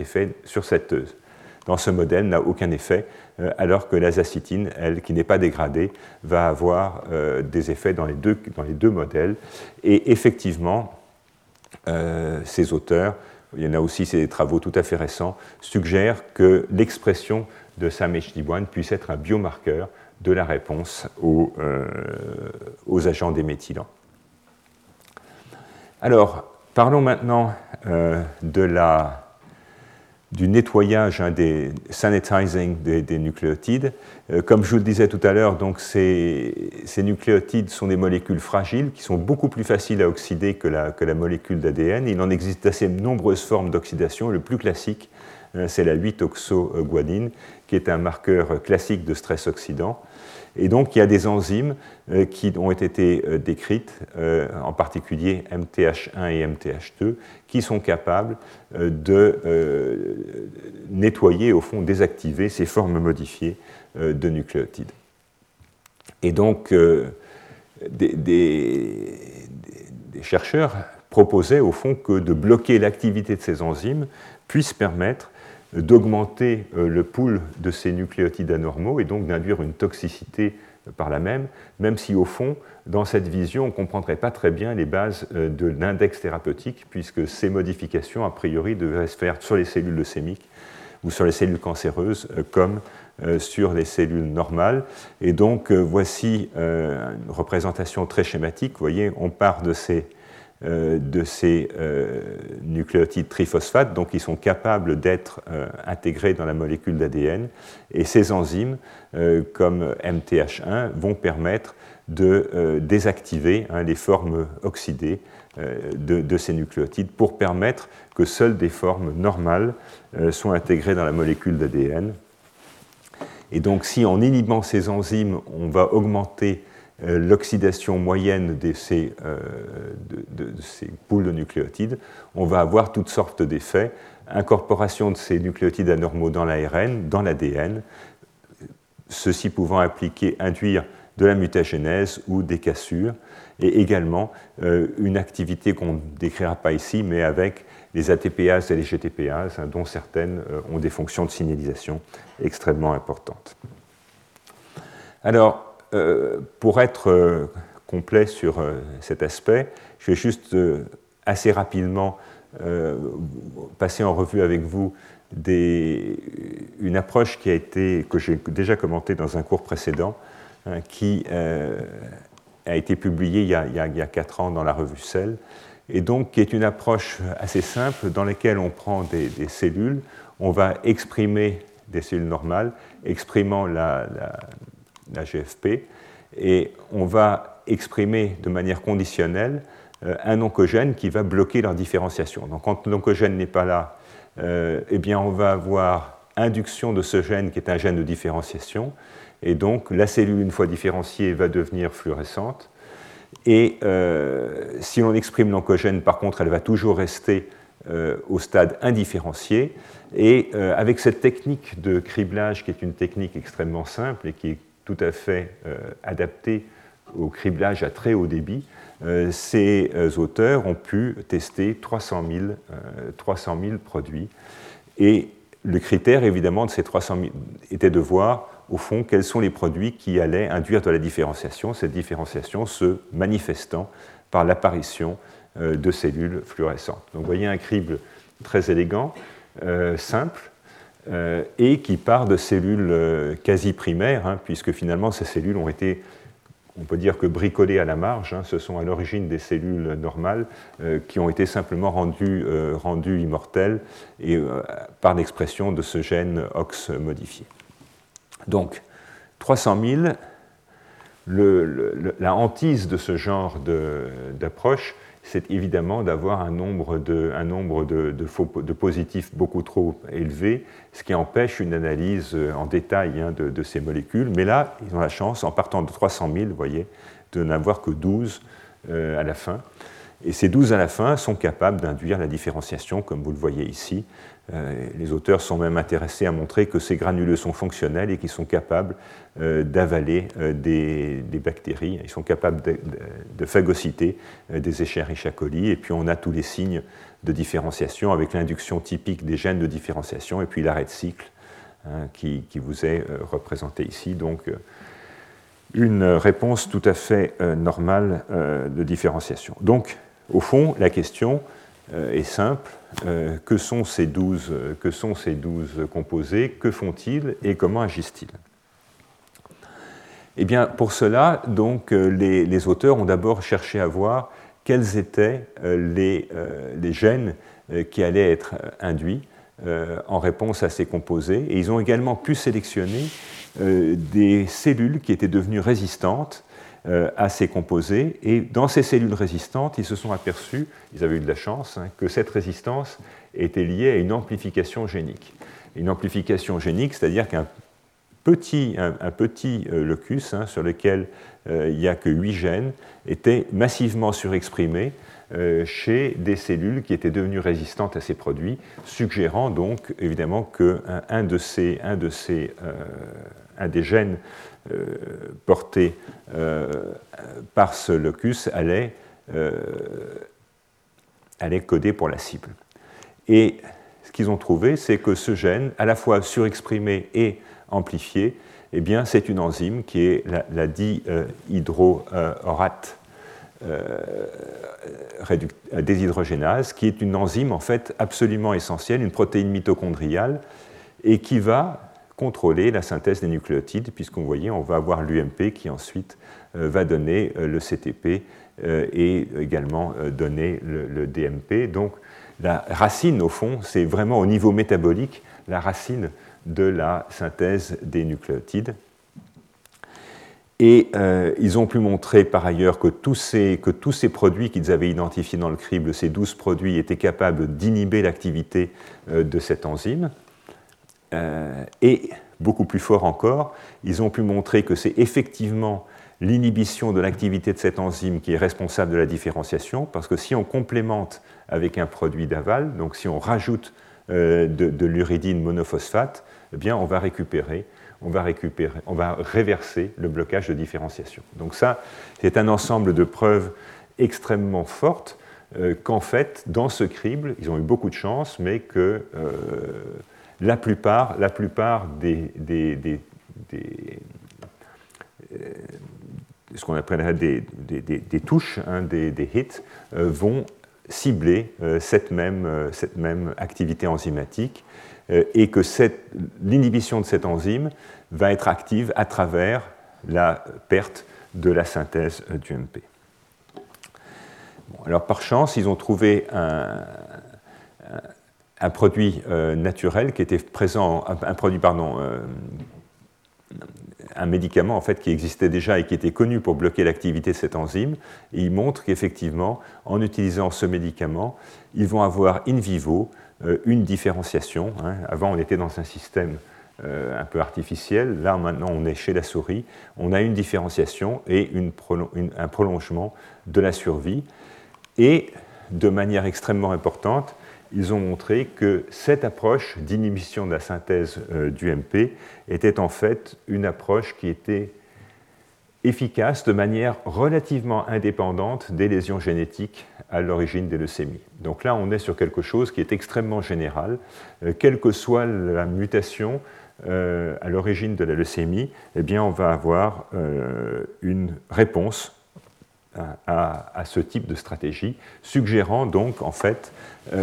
dans ce modèle n'a aucun effet, alors que la zacitine, elle, qui n'est pas dégradée, va avoir des effets dans les deux modèles. Et effectivement, ces auteurs, il y en a aussi des travaux tout à fait récents, suggèrent que l'expression de SAMHD1 puisse être un biomarqueur de la réponse aux agents déméthylants. Alors, parlons maintenant du nettoyage, des sanitizing des nucléotides. Comme je vous le disais tout à l'heure, donc ces nucléotides sont des molécules fragiles qui sont beaucoup plus faciles à oxyder que la molécule d'ADN. Il en existe d'assez nombreuses formes d'oxydation. Le plus classique, c'est la 8-oxoguanine, qui est un marqueur classique de stress oxydant. Et donc, il y a des enzymes qui ont été décrites, en particulier MTH1 et MTH2, qui sont capables de nettoyer, au fond, désactiver ces formes modifiées de nucléotides. Et donc, des chercheurs proposaient, au fond, que de bloquer l'activité de ces enzymes puisse permettre d'augmenter le pool de ces nucléotides anormaux et donc d'induire une toxicité par là même si au fond, dans cette vision, on ne comprendrait pas très bien les bases de l'index thérapeutique, puisque ces modifications, a priori, devraient se faire sur les cellules leucémiques ou sur les cellules cancéreuses, comme sur les cellules normales. Et donc, voici une représentation très schématique. Vous voyez, on part de ces nucléotides triphosphates, donc ils sont capables d'être intégrés dans la molécule d'ADN, et ces enzymes, comme MTH1, vont permettre de désactiver les formes oxydées de ces nucléotides pour permettre que seules des formes normales soient intégrées dans la molécule d'ADN. Et donc, si en inhibant ces enzymes, on va augmenter l'oxydation moyenne de ces poules de nucléotides, on va avoir toutes sortes d'effets, incorporation de ces nucléotides anormaux dans l'ARN, dans l'ADN, ceci pouvant induire de la mutagénèse ou des cassures, et également une activité qu'on ne décrira pas ici, mais avec les ATPases et les GTPases, dont certaines ont des fonctions de signalisation extrêmement importantes. Alors, pour être complet sur cet aspect, je vais juste assez rapidement passer en revue avec vous une approche que j'ai déjà commentée dans un cours précédent, qui a été publiée il y a 4 ans dans la revue Cell, et donc qui est une approche assez simple dans laquelle on prend des cellules, on va exprimer des cellules normales, exprimant la GFP, et on va exprimer de manière conditionnelle un oncogène qui va bloquer leur différenciation. Donc quand l'oncogène n'est pas là, eh bien on va avoir induction de ce gène qui est un gène de différenciation, et donc la cellule, une fois différenciée, va devenir fluorescente. Et si on exprime l'oncogène, par contre, elle va toujours rester au stade indifférencié. Et avec cette technique de criblage, qui est une technique extrêmement simple et qui est tout à fait adaptée au criblage à très haut débit, ces auteurs ont pu tester 300 000 produits. Et le critère, évidemment, de ces 300 000 était de voir, au fond, quels sont les produits qui allaient induire de la différenciation, cette différenciation se manifestant par l'apparition de cellules fluorescentes. Donc vous voyez un crible très élégant, simple, et qui part de cellules quasi primaires, puisque finalement ces cellules ont été, on peut dire que bricolées à la marge, ce sont à l'origine des cellules normales qui ont été simplement rendues immortelles et, par l'expression de ce gène OX modifié. Donc 300 000, la hantise de ce genre d'approche, c'est évidemment d'avoir un nombre de positifs beaucoup trop élevé, ce qui empêche une analyse en détail de ces molécules. Mais là, ils ont la chance, en partant de 300 000, vous voyez, de n'avoir que 12 à la fin. Et ces 12 à la fin sont capables d'induire la différenciation, comme vous le voyez ici. Les auteurs sont même intéressés à montrer que ces granuleux sont fonctionnels et qu'ils sont capables d'avaler des bactéries. Ils sont capables de phagocyter des Escherichia coli. Et puis on a tous les signes de différenciation avec l'induction typique des gènes de différenciation et puis l'arrêt de cycle qui vous est représenté ici. Donc une réponse tout à fait normale de différenciation. Donc au fond, la question est simple. Que sont ces 12 composés? Que font-ils et comment agissent-ils? Eh bien, pour cela, donc, les auteurs ont d'abord cherché à voir quels étaient les gènes qui allaient être induits en réponse à ces composés. Et ils ont également pu sélectionner des cellules qui étaient devenues résistantes à ces composés. Et dans ces cellules résistantes, ils se sont aperçus, ils avaient eu de la chance, que cette résistance était liée à une amplification génique. Une amplification génique, c'est-à-dire qu'un petit locus sur lequel il n'y a que 8 gènes était massivement surexprimé chez des cellules qui étaient devenues résistantes à ces produits, suggérant donc évidemment qu'un des gènes portés par ce locus allait coder pour la cible. Et ce qu'ils ont trouvé, c'est que ce gène, à la fois surexprimé et amplifié, eh bien, c'est une enzyme qui est la dihydroorate déshydrogénase, qui est une enzyme en fait absolument essentielle, une protéine mitochondriale, et qui va contrôler la synthèse des nucléotides, puisqu'on voyait, on va avoir l'UMP qui ensuite va donner le CTP et également donner le DMP. Donc la racine, au fond, c'est vraiment au niveau métabolique la racine de la synthèse des nucléotides. Et ils ont pu montrer par ailleurs que tous ces produits qu'ils avaient identifiés dans le crible, ces 12 produits, étaient capables d'inhiber l'activité de cette enzyme. Et beaucoup plus fort encore, ils ont pu montrer que c'est effectivement l'inhibition de l'activité de cette enzyme qui est responsable de la différenciation, parce que si on complémente avec un produit d'aval, donc si on rajoute de l'uridine monophosphate, eh bien on va réverser le blocage de différenciation. Donc ça, c'est un ensemble de preuves extrêmement fortes qu'en fait, dans ce crible, ils ont eu beaucoup de chance, mais que la plupart ce qu'on appellerait des touches, des hits, vont cibler cette même activité enzymatique et que l'inhibition de cette enzyme va être active à travers la perte de la synthèse d'UMP. Bon, alors par chance, ils ont trouvé un produit naturel qui était présent, un médicament en fait, qui existait déjà et qui était connu pour bloquer l'activité de cette enzyme. Et ils montrent qu'effectivement, en utilisant ce médicament, ils vont avoir in vivo une différenciation. Avant, on était dans un système un peu artificiel. Là, maintenant, on est chez la souris. On a une différenciation et un prolongement de la survie. Et de manière extrêmement importante, ils ont montré que cette approche d'inhibition de la synthèse d'UMP était en fait une approche qui était efficace de manière relativement indépendante des lésions génétiques à l'origine des leucémies. Donc là, on est sur quelque chose qui est extrêmement général. Quelle que soit la mutation à l'origine de la leucémie, eh bien, on va avoir une réponse à ce type de stratégie, suggérant donc en fait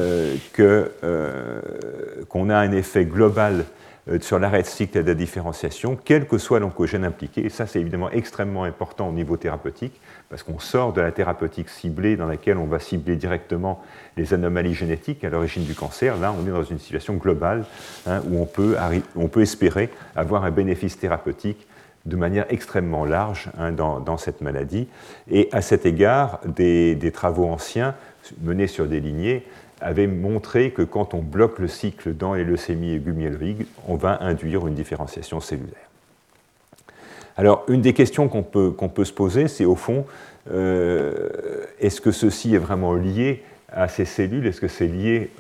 qu'on a un effet global sur l'arrêt de cycle et de la différenciation, quel que soit l'oncogène impliqué. Et ça, c'est évidemment extrêmement important au niveau thérapeutique, parce qu'on sort de la thérapeutique ciblée dans laquelle on va cibler directement les anomalies génétiques à l'origine du cancer. Là, on est dans une situation globale où on peut espérer avoir un bénéfice thérapeutique de manière extrêmement large dans cette maladie. Et à cet égard, des travaux anciens menés sur des lignées avaient montré que quand on bloque le cycle dans les leucémies aiguës myéloïdes, on va induire une différenciation cellulaire. Alors, une des questions qu'on peut se poser, c'est au fond, est-ce que ceci est vraiment lié à ces cellules? Est-ce que c'est lié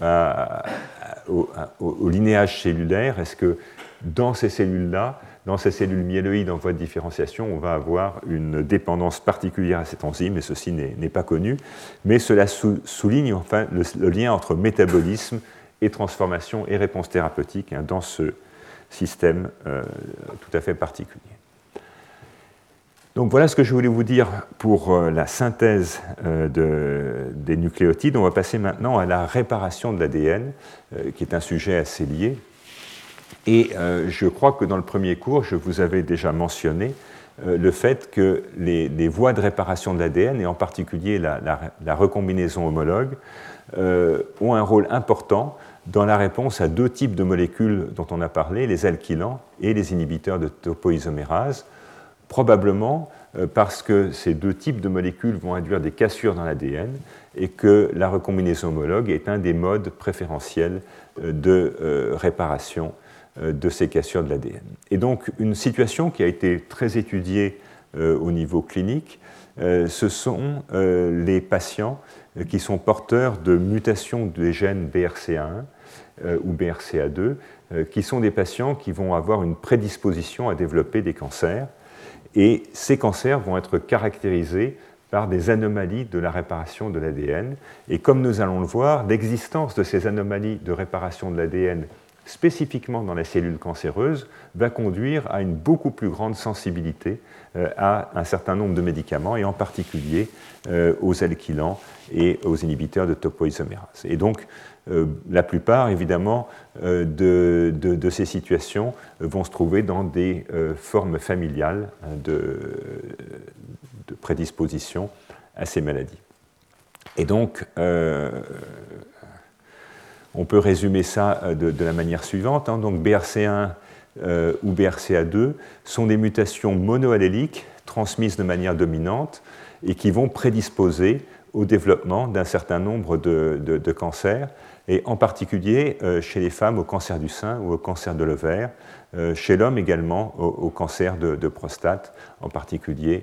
au linéage cellulaire? Est-ce que dans ces cellules-là, dans ces cellules myéloïdes en voie de différenciation, on va avoir une dépendance particulière à cette enzyme, et ceci n'est pas connu. Mais cela souligne enfin le lien entre métabolisme et transformation et réponse thérapeutique dans ce système tout à fait particulier. Donc voilà ce que je voulais vous dire pour la synthèse des nucléotides. On va passer maintenant à la réparation de l'ADN, qui est un sujet assez lié. Et je crois que dans le premier cours, je vous avais déjà mentionné le fait que les voies de réparation de l'ADN, et en particulier la recombinaison homologue, ont un rôle important dans la réponse à deux types de molécules dont on a parlé, les alkylants et les inhibiteurs de topoisomérase, probablement parce que ces deux types de molécules vont induire des cassures dans l'ADN et que la recombinaison homologue est un des modes préférentiels de réparation de ces cassures de l'ADN. Et donc, une situation qui a été très étudiée au niveau clinique, ce sont les patients qui sont porteurs de mutations des gènes BRCA1 ou BRCA2, qui sont des patients qui vont avoir une prédisposition à développer des cancers. Et ces cancers vont être caractérisés par des anomalies de la réparation de l'ADN. Et comme nous allons le voir, l'existence de ces anomalies de réparation de l'ADN, spécifiquement dans les cellules cancéreuses, va conduire à une beaucoup plus grande sensibilité à un certain nombre de médicaments, et en particulier aux alkylants et aux inhibiteurs de topoisomérase. Et donc, la plupart, évidemment, de ces situations vont se trouver dans des formes familiales de prédisposition à ces maladies. Et donc, on peut résumer ça de la manière suivante. Donc, BRCA1 ou BRCA2 sont des mutations monoalléliques transmises de manière dominante et qui vont prédisposer au développement d'un certain nombre de cancers, et en particulier chez les femmes au cancer du sein ou au cancer de l'ovaire, chez l'homme également au cancer de prostate, en particulier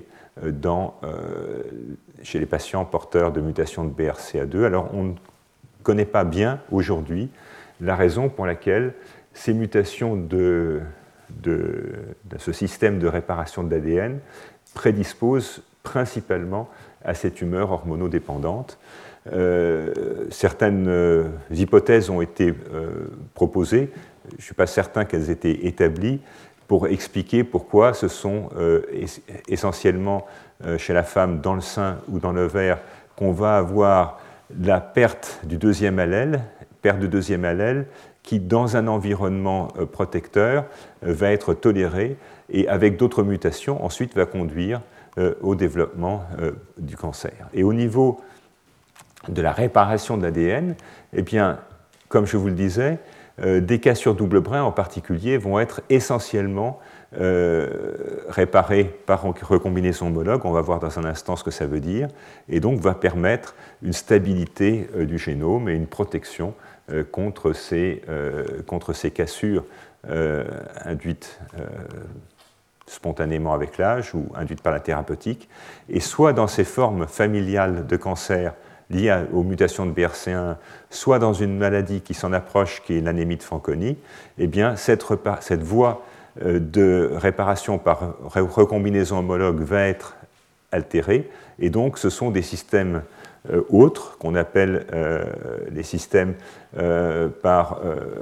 chez les patients porteurs de mutations de BRCA2. Alors on ne connaît pas bien aujourd'hui la raison pour laquelle ces mutations de ce système de réparation de l'ADN prédisposent principalement à ces tumeurs hormonodépendantes. Certaines hypothèses ont été proposées, je ne suis pas certain qu'elles aient été établies, pour expliquer pourquoi ce sont essentiellement chez la femme dans le sein ou dans l'ovaire qu'on va avoir la perte du deuxième allèle, qui, dans un environnement protecteur, va être tolérée et, avec d'autres mutations, ensuite va conduire au développement du cancer. Et au niveau de la réparation de l'ADN, eh bien, comme je vous le disais, des cassures double brin en particulier vont être essentiellement réparées par recombinaison homologue. On va voir dans un instant ce que ça veut dire, et donc va permettre une stabilité du génome et une protection contre ces cassures induites spontanément avec l'âge ou induites par la thérapeutique, et soit dans ces formes familiales de cancer liées aux mutations de BRCA1, soit dans une maladie qui s'en approche, qui est l'anémie de Fanconi, eh bien, cette voie de réparation par recombinaison homologue va être altérée, et donc ce sont des systèmes autres, qu'on appelle les systèmes par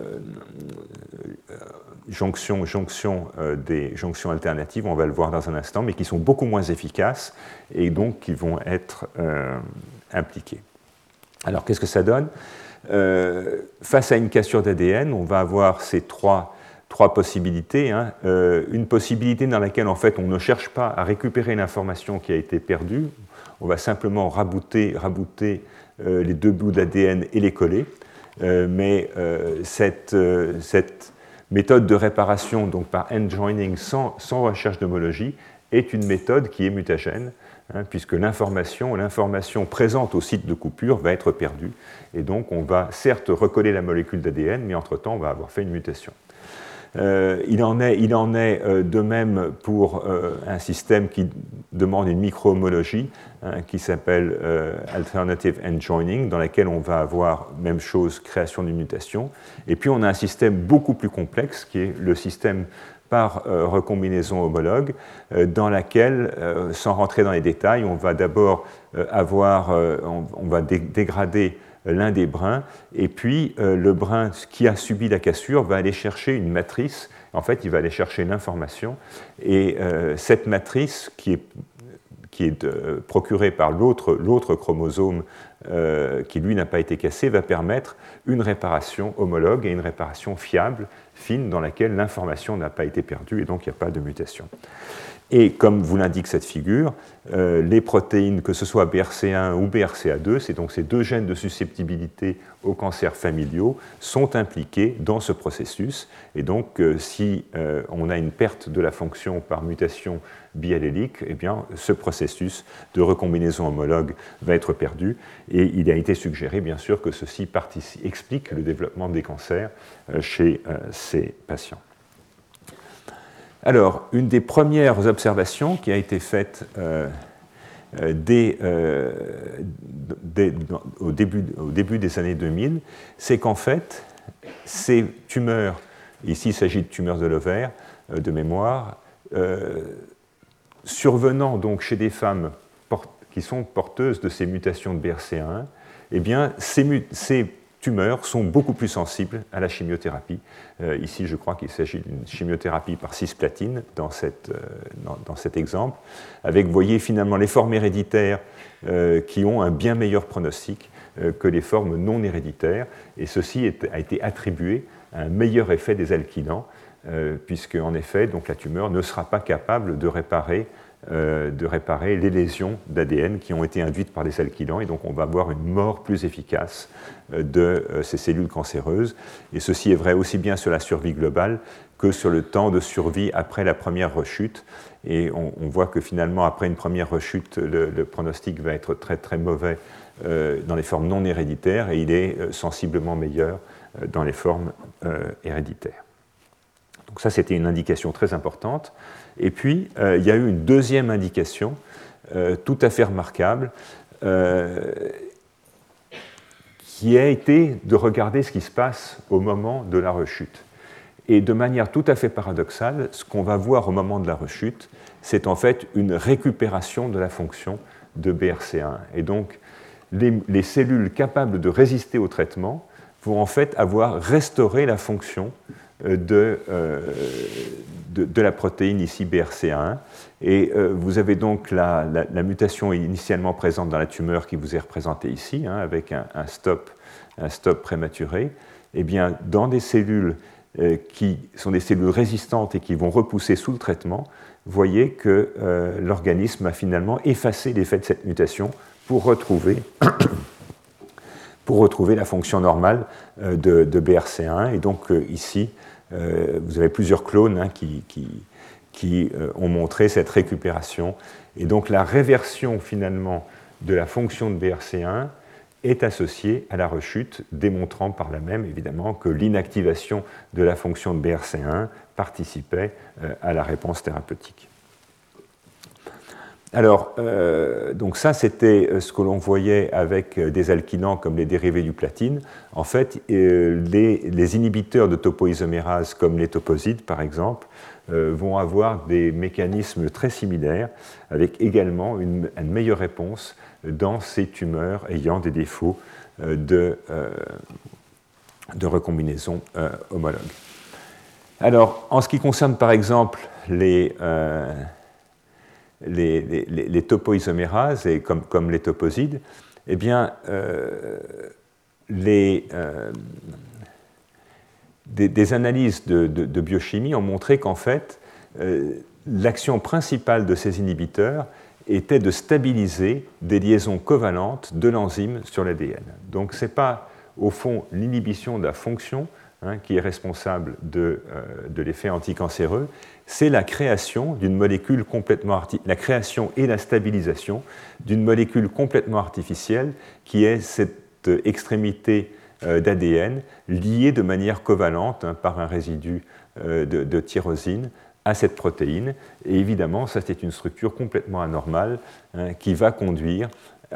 jonction des jonctions alternatives, on va le voir dans un instant, mais qui sont beaucoup moins efficaces et donc qui vont être impliqués. Alors, qu'est-ce que ça donne ? Face à une cassure d'ADN, on va avoir ces trois possibilités. Une possibilité dans laquelle, en fait, on ne cherche pas à récupérer l'information qui a été perdue, on va simplement rabooter les deux bouts d'ADN et les coller, mais cette méthode de réparation, donc par end-joining sans recherche d'homologie, est une méthode qui est mutagène, puisque l'information présente au site de coupure va être perdue. Et donc, on va certes recoller la molécule d'ADN, mais entre-temps, on va avoir fait une mutation. Il en est de même pour un système qui demande une micro-homologie, qui s'appelle Alternative End Joining, dans laquelle on va avoir, même chose, création d'une mutation. Et puis on a un système beaucoup plus complexe, qui est le système par recombinaison homologue, dans laquelle, sans rentrer dans les détails, on va d'abord on va dégrader l'un des brins, et puis le brin qui a subi la cassure va aller chercher une matrice. En fait, il va aller chercher l'information, et cette matrice qui est procurée par l'autre chromosome qui, lui, n'a pas été cassé, va permettre une réparation homologue et une réparation fiable, fine, dans laquelle l'information n'a pas été perdue, et donc il n'y a pas de mutation. Et comme vous l'indique cette figure, les protéines, que ce soit BRCA1 ou BRCA2, c'est donc ces deux gènes de susceptibilité aux cancers familiaux, sont impliqués dans ce processus. Et donc, si on a une perte de la fonction par mutation biallélique, eh bien, ce processus de recombinaison homologue va être perdu. Et il a été suggéré, bien sûr, que ceci explique le développement des cancers chez ces patients. Alors, une des premières observations qui a été faite au début des années 2000, c'est qu'en fait, ces tumeurs, ici il s'agit de tumeurs de l'ovaire, de mémoire, survenant donc chez des femmes qui sont porteuses de ces mutations de BRCA1, eh bien, ces tumeurs sont beaucoup plus sensibles à la chimiothérapie. Ici, je crois qu'il s'agit d'une chimiothérapie par cisplatine dans cet exemple, avec, vous voyez, finalement les formes héréditaires qui ont un bien meilleur pronostic que les formes non héréditaires, et ceci a été attribué à un meilleur effet des alkylants, puisque, en effet, donc, la tumeur ne sera pas capable de réparer les lésions d'ADN qui ont été induites par les alkylants, et donc on va avoir une mort plus efficace de ces cellules cancéreuses. Et ceci est vrai aussi bien sur la survie globale que sur le temps de survie après la première rechute. Et on voit que finalement, après une première rechute, le pronostic va être très très mauvais dans les formes non héréditaires, et il est sensiblement meilleur dans les formes héréditaires. Donc ça, c'était une indication très importante. Et puis, il y a eu une deuxième indication tout à fait remarquable, qui a été de regarder ce qui se passe au moment de la rechute. Et de manière tout à fait paradoxale, ce qu'on va voir au moment de la rechute, c'est en fait une récupération de la fonction de BRCA1. Et donc, les cellules capables de résister au traitement vont en fait avoir restauré la fonction de la protéine ici BRCA1. Et vous avez donc la mutation initialement présente dans la tumeur qui vous est représentée ici, avec un stop prématuré. Et bien, dans des cellules qui sont des cellules résistantes et qui vont repousser sous le traitement, vous voyez que l'organisme a finalement effacé l'effet de cette mutation pour retrouver la fonction normale de BRCA1. Et donc ici, vous avez plusieurs clones qui ont montré cette récupération. Et donc la réversion finalement de la fonction de BRCA1 est associée à la rechute, démontrant par là même évidemment que l'inactivation de la fonction de BRCA1 participait à la réponse thérapeutique. Alors, donc ça, c'était ce que l'on voyait avec des alkylants comme les dérivés du platine. En fait, les inhibiteurs de topoisomérase, comme les toposides par exemple, vont avoir des mécanismes très similaires, avec également une meilleure réponse dans ces tumeurs ayant des défauts de recombinaison homologue. Alors, en ce qui concerne par exemple les topoisomérases, et comme les toposides, eh bien, des analyses de biochimie ont montré qu'en fait, l'action principale de ces inhibiteurs était de stabiliser des liaisons covalentes de l'enzyme sur l'ADN. Donc, ce n'est pas, au fond, l'inhibition de la fonction qui est responsable de l'effet anticancéreux, c'est la création d'une molécule la création et la stabilisation d'une molécule complètement artificielle qui est cette extrémité d'ADN liée de manière covalente par un résidu de tyrosine à cette protéine. Et évidemment, ça c'est une structure complètement anormale qui va conduire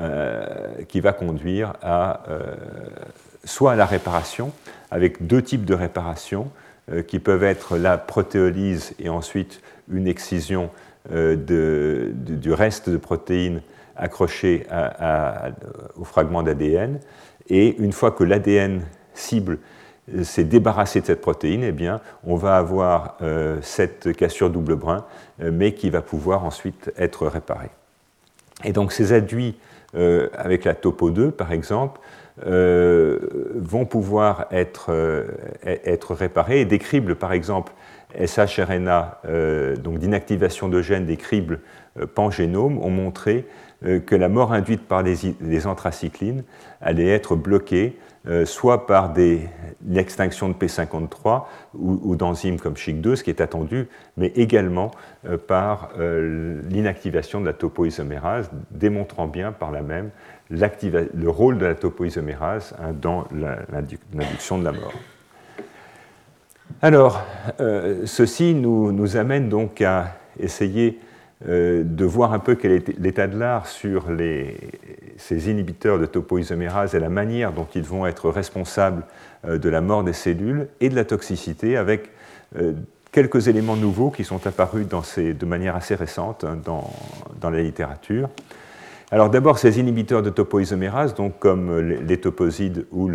à soit à la réparation, avec deux types de réparation qui peuvent être la protéolyse et ensuite une excision du reste de protéines accrochées au fragment d'ADN. Et une fois que l'ADN cible s'est débarrassé de cette protéine, eh bien, on va avoir cette cassure double brin, mais qui va pouvoir ensuite être réparée. Et donc ces adduits avec la topo 2, par exemple, vont pouvoir être réparés, et des cribles, par exemple, shRNA, donc d'inactivation de gènes des cribles pangénomes, ont montré que la mort induite par les anthracyclines allait être bloquée soit par l'extinction de P53 ou d'enzymes comme SHIC2, ce qui est attendu, mais également par l'inactivation de la topoisomérase, démontrant bien par là même le rôle de la topoisomérase dans l'induction de la mort. Alors, ceci nous amène donc à essayer de voir un peu quel est l'état de l'art sur ces inhibiteurs de topoisomérase et la manière dont ils vont être responsables de la mort des cellules et de la toxicité, avec quelques éléments nouveaux qui sont apparus de manière assez récente dans la littérature. Alors d'abord, ces inhibiteurs de topoisomérase, donc comme les toposides ou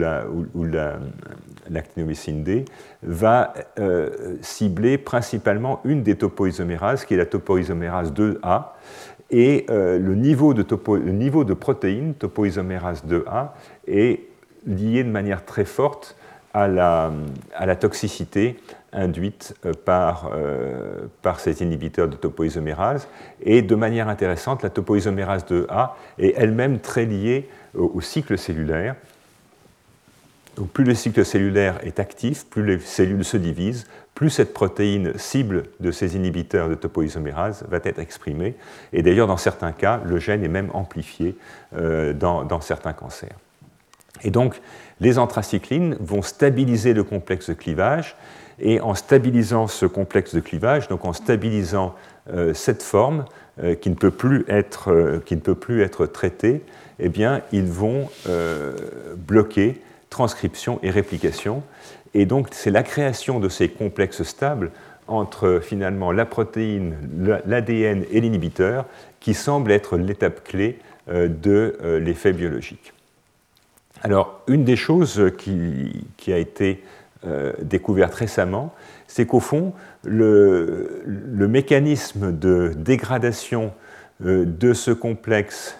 l'actinomycine D, va cibler principalement une des topoisomérases, qui est la topoisomérase 2A, et le niveau de protéines, topoisomérase 2A, est lié de manière très forte à la toxicité induite par ces inhibiteurs de topoisomérase. Et de manière intéressante, la topoisomérase 2A est elle-même très liée au cycle cellulaire. Donc, plus le cycle cellulaire est actif, plus les cellules se divisent, plus cette protéine cible de ces inhibiteurs de topoisomérase va être exprimée. Et d'ailleurs, dans certains cas, le gène est même amplifié dans certains cancers. Et donc, les anthracyclines vont stabiliser le complexe de clivage, et en stabilisant ce complexe de clivage, donc en stabilisant cette forme qui ne peut plus être traitée, eh bien, ils vont bloquer transcription et réplication. Et donc, c'est la création de ces complexes stables entre finalement la protéine, l'ADN et l'inhibiteur qui semble être l'étape clé de l'effet biologique. Alors, une des choses qui a été découverte récemment, c'est qu'au fond, le mécanisme de dégradation de ce complexe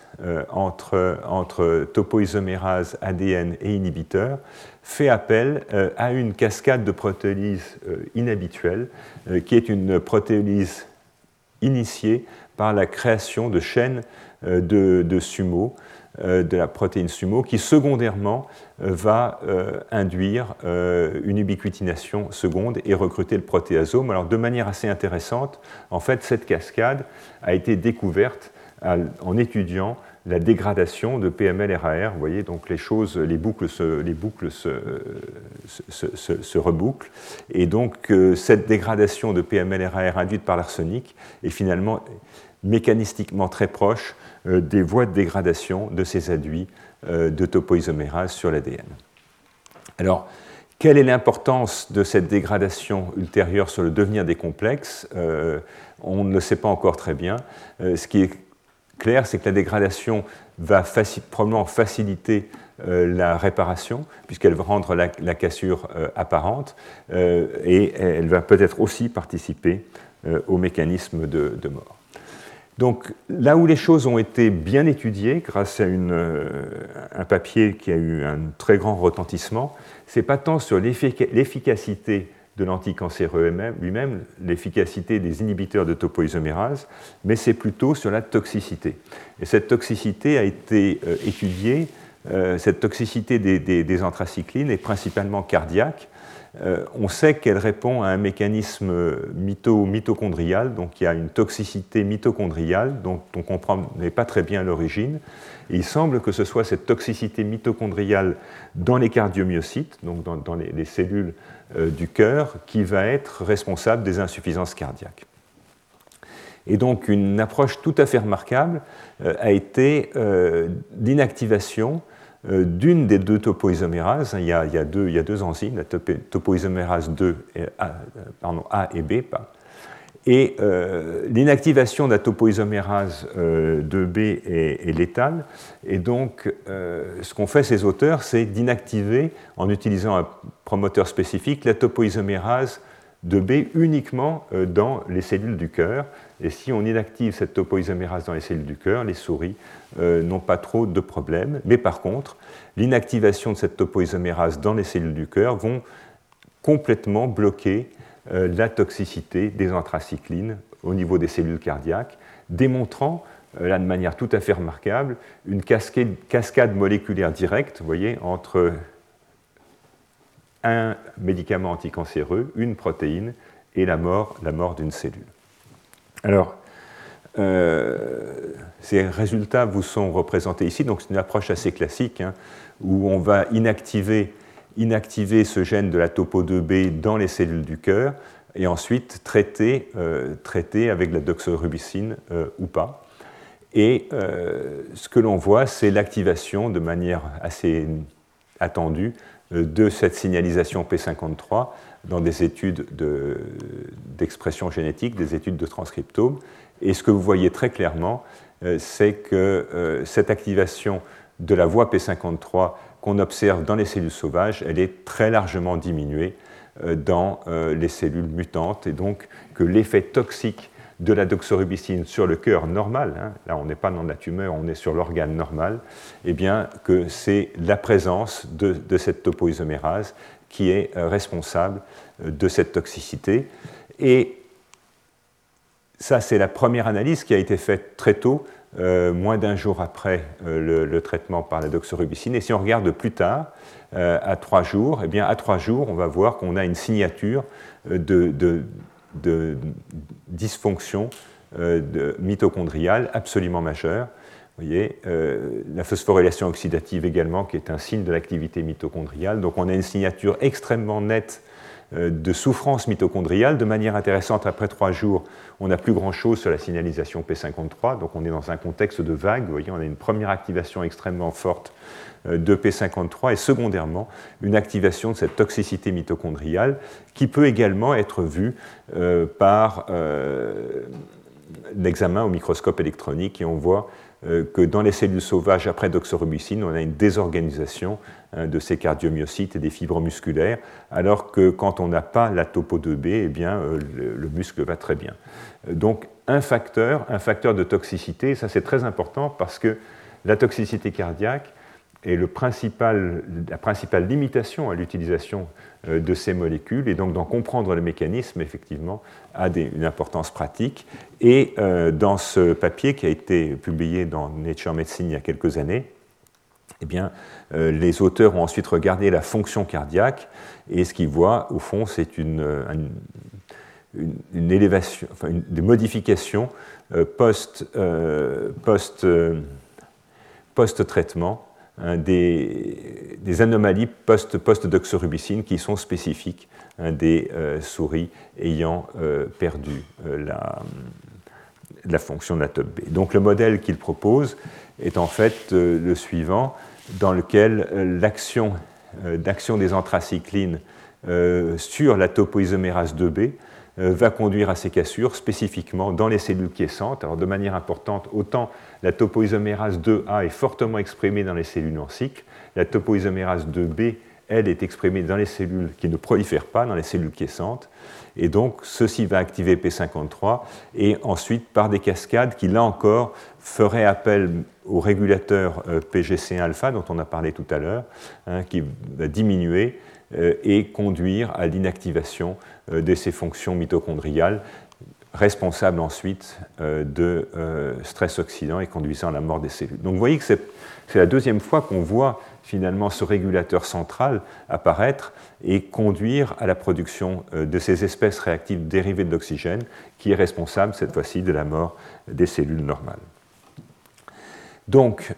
entre topoisomérase, ADN et inhibiteur fait appel à une cascade de protéolyse inhabituelle, qui est une protéolyse initiée par la création de chaînes de SUMO, de la protéine SUMO, qui secondairement va induire une ubiquitination seconde et recruter le protéasome. Alors, de manière assez intéressante, en fait, cette cascade a été découverte en étudiant la dégradation de PML-RAR. Vous voyez, donc les boucles se rebouclent. Et donc, cette dégradation de PML-RAR induite par l'arsenic est finalement mécanistiquement très proche des voies de dégradation de ces adduits de topoisomérase sur l'ADN. Alors, quelle est l'importance de cette dégradation ultérieure sur le devenir des complexes? On ne le sait pas encore très bien. Ce qui est clair, c'est que la dégradation va probablement faciliter la réparation, puisqu'elle va rendre la cassure apparente, et elle va peut-être aussi participer au mécanisme de mort. Donc, là où les choses ont été bien étudiées, grâce à un papier qui a eu un très grand retentissement, ce n'est pas tant sur l'efficacité de l'anticancéreux lui-même, l'efficacité des inhibiteurs de topoisomérase, mais c'est plutôt sur la toxicité. Et cette toxicité a été étudiée, cette toxicité des anthracyclines est principalement cardiaque. On sait qu'elle répond à un mécanisme mitochondrial, donc il y a une toxicité mitochondriale dont on ne comprend pas très bien l'origine. Et il semble que ce soit cette toxicité mitochondriale dans les cardiomyocytes, donc dans les cellules du cœur, qui va être responsable des insuffisances cardiaques. Et donc une approche tout à fait remarquable a été l'inactivation d'une des deux topoisomérases. Il y a deux enzymes, la topoisomérase 2, A et B. Et l'inactivation de la topoisomérase 2B est létale. Et donc, ce qu'ont fait ces auteurs, c'est d'inactiver, en utilisant un promoteur spécifique, la topoisomérase 2B uniquement dans les cellules du cœur. Et si on inactive cette topoisomérase dans les cellules du cœur, les souris n'ont pas trop de problèmes. Mais par contre, l'inactivation de cette topoisomérase dans les cellules du cœur vont complètement bloquer la toxicité des anthracyclines au niveau des cellules cardiaques, démontrant, là de manière tout à fait remarquable, une cascade moléculaire directe, vous voyez, entre un médicament anticancéreux, une protéine, et la mort d'une cellule. Alors, ces résultats vous sont représentés ici, donc c'est une approche assez classique, où on va inactiver ce gène de la topo2B dans les cellules du cœur, et ensuite traiter avec la doxorubicine ou pas. Et ce que l'on voit, c'est l'activation de manière assez attendue de cette signalisation P53 dans des études d'expression génétique, des études de transcriptome. Et ce que vous voyez très clairement, c'est que cette activation de la voie P53 qu'on observe dans les cellules sauvages, elle est très largement diminuée dans les cellules mutantes, et donc que l'effet toxique de la doxorubicine sur le cœur normal, hein, là on n'est pas dans la tumeur, on est sur l'organe normal, eh bien que c'est la présence de cette topoisomérase qui est responsable de cette toxicité. Et ça, c'est la première analyse qui a été faite très tôt, moins d'un jour après le traitement par la doxorubicine. Et si on regarde plus tard, à 3 jours, eh bien, à 3 jours, on va voir qu'on a une signature de dysfonction mitochondriale absolument majeure. Vous voyez, la phosphorylation oxydative également, qui est un signe de l'activité mitochondriale. Donc on a une signature extrêmement nette de souffrance mitochondriale. De manière intéressante, après 3 jours, on n'a plus grand-chose sur la signalisation P53, donc on est dans un contexte de vague. Vous voyez, on a une première activation extrêmement forte de P53 et secondairement une activation de cette toxicité mitochondriale qui peut également être vue par l'examen au microscope électronique, et on voit que dans les cellules sauvages après doxorubicine, on a une désorganisation de ces cardiomyocytes et des fibres musculaires, alors que quand on n'a pas la topo 2B, eh bien, le muscle va très bien. Donc un facteur de toxicité, ça c'est très important parce que la toxicité cardiaque est la principale limitation à l'utilisation de ces molécules, et donc d'en comprendre le mécanisme, effectivement, a une importance pratique. Et dans ce papier qui a été publié dans Nature Medicine il y a quelques années, eh bien, les auteurs ont ensuite regardé la fonction cardiaque, et ce qu'ils voient, au fond, c'est une élévation, enfin, des modifications post-traitement, des anomalies post-doxorubicine qui sont spécifiques des souris ayant perdu la fonction de la TOP-B. Donc le modèle qu'il propose est en fait le suivant, dans lequel l'action des anthracyclines sur la topoisomérase 2B va conduire à ces cassures spécifiquement dans les cellules quiescentes. Alors de manière importante, autant la topoisomérase 2A est fortement exprimée dans les cellules en cycle, la topoisomérase 2B, elle, est exprimée dans les cellules qui ne prolifèrent pas, dans les cellules quiescentes, et donc ceci va activer P53, et ensuite par des cascades qui, là encore, feraient appel au régulateur PGC1-alpha dont on a parlé tout à l'heure, hein, qui va diminuer et conduire à l'inactivation de ces fonctions mitochondriales, responsables ensuite de stress oxydant et conduisant à la mort des cellules. Donc vous voyez que c'est la deuxième fois qu'on voit finalement ce régulateur central apparaître et conduire à la production de ces espèces réactives dérivées de l'oxygène, qui est responsable cette fois-ci de la mort des cellules normales. Donc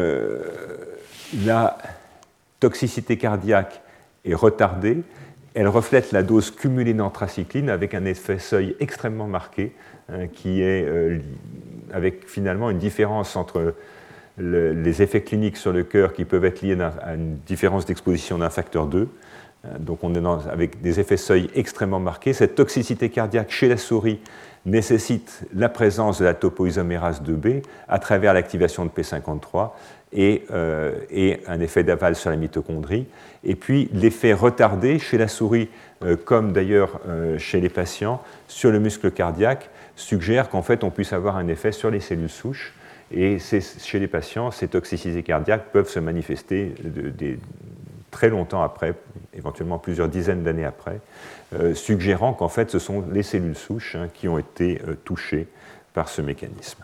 la toxicité cardiaque est retardée, elle reflète la dose cumulée d'anthracycline avec un effet seuil extrêmement marqué, qui est avec finalement une différence entre les effets cliniques sur le cœur qui peuvent être liés à une différence d'exposition d'un facteur 2. Donc on est avec des effets seuil extrêmement marqués. Cette toxicité cardiaque chez la souris nécessite la présence de la topoisomérase 2B à travers l'activation de P53 et un effet d'aval sur la mitochondrie. Et puis l'effet retardé chez la souris, comme d'ailleurs chez les patients, sur le muscle cardiaque, suggère qu'en fait on puisse avoir un effet sur les cellules souches. Et chez les patients, ces toxicités cardiaques peuvent se manifester très longtemps après, éventuellement plusieurs dizaines d'années après, suggérant qu'en fait ce sont les cellules souches qui ont été touchées par ce mécanisme.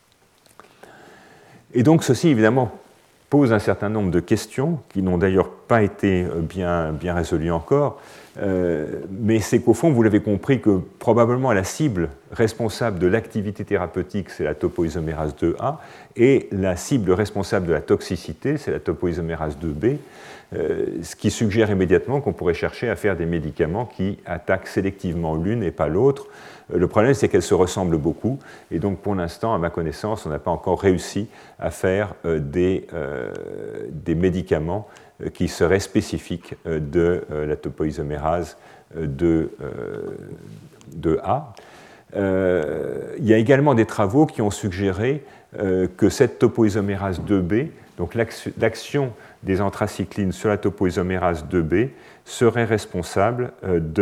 Et donc ceci évidemment pose un certain nombre de questions qui n'ont d'ailleurs pas été bien résolues encore, mais c'est qu'au fond, vous l'avez compris, que probablement la cible responsable de l'activité thérapeutique, c'est la topoisomérase 2A, et la cible responsable de la toxicité, c'est la topoisomérase 2B, ce qui suggère immédiatement qu'on pourrait chercher à faire des médicaments qui attaquent sélectivement l'une et pas l'autre. Le problème, c'est qu'elles se ressemblent beaucoup, et donc pour l'instant, à ma connaissance, on n'a pas encore réussi à faire des médicaments qui seraient spécifiques de la topoisomérase 2A. Il y a également des travaux qui ont suggéré que cette topoisomérase 2B, donc l'action des anthracyclines sur la topoisomérase 2B, serait responsable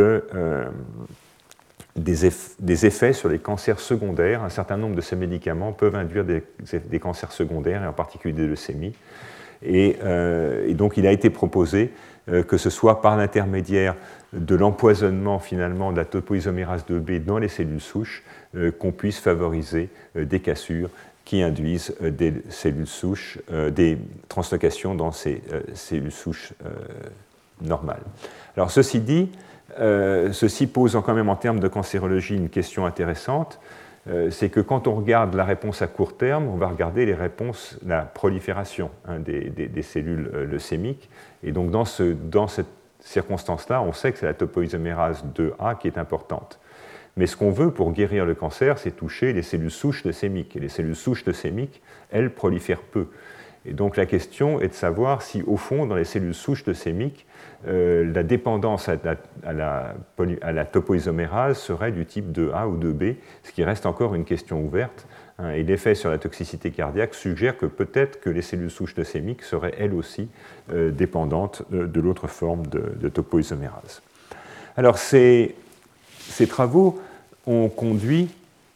des effets sur les cancers secondaires. Un certain nombre de ces médicaments peuvent induire des cancers secondaires, et en particulier des leucémies. Et donc il a été proposé que ce soit par l'intermédiaire de l'empoisonnement finalement de la topoisomérase 2B dans les cellules souches qu'on puisse favoriser des cassures qui induisent des cellules souches, des translocations dans ces cellules souches normales. Alors ceci dit, ceci pose quand même en termes de cancérologie une question intéressante, c'est que quand on regarde la réponse à court terme, on va regarder la prolifération des cellules leucémiques. Et donc dans cette circonstance-là, on sait que c'est la topoisomérase 2A qui est importante. Mais ce qu'on veut pour guérir le cancer, c'est toucher les cellules souches leucémiques. Et les cellules souches leucémiques, elles prolifèrent peu. Et donc la question est de savoir si, au fond, dans les cellules souches leucémiques, la dépendance à la topoisomérase serait du type 2A ou 2B, ce qui reste encore une question ouverte. Et l'effet sur la toxicité cardiaque suggère que peut-être que les cellules souches leucémiques seraient elles aussi dépendantes de l'autre forme de topoisomérase. Alors ces travaux ont conduit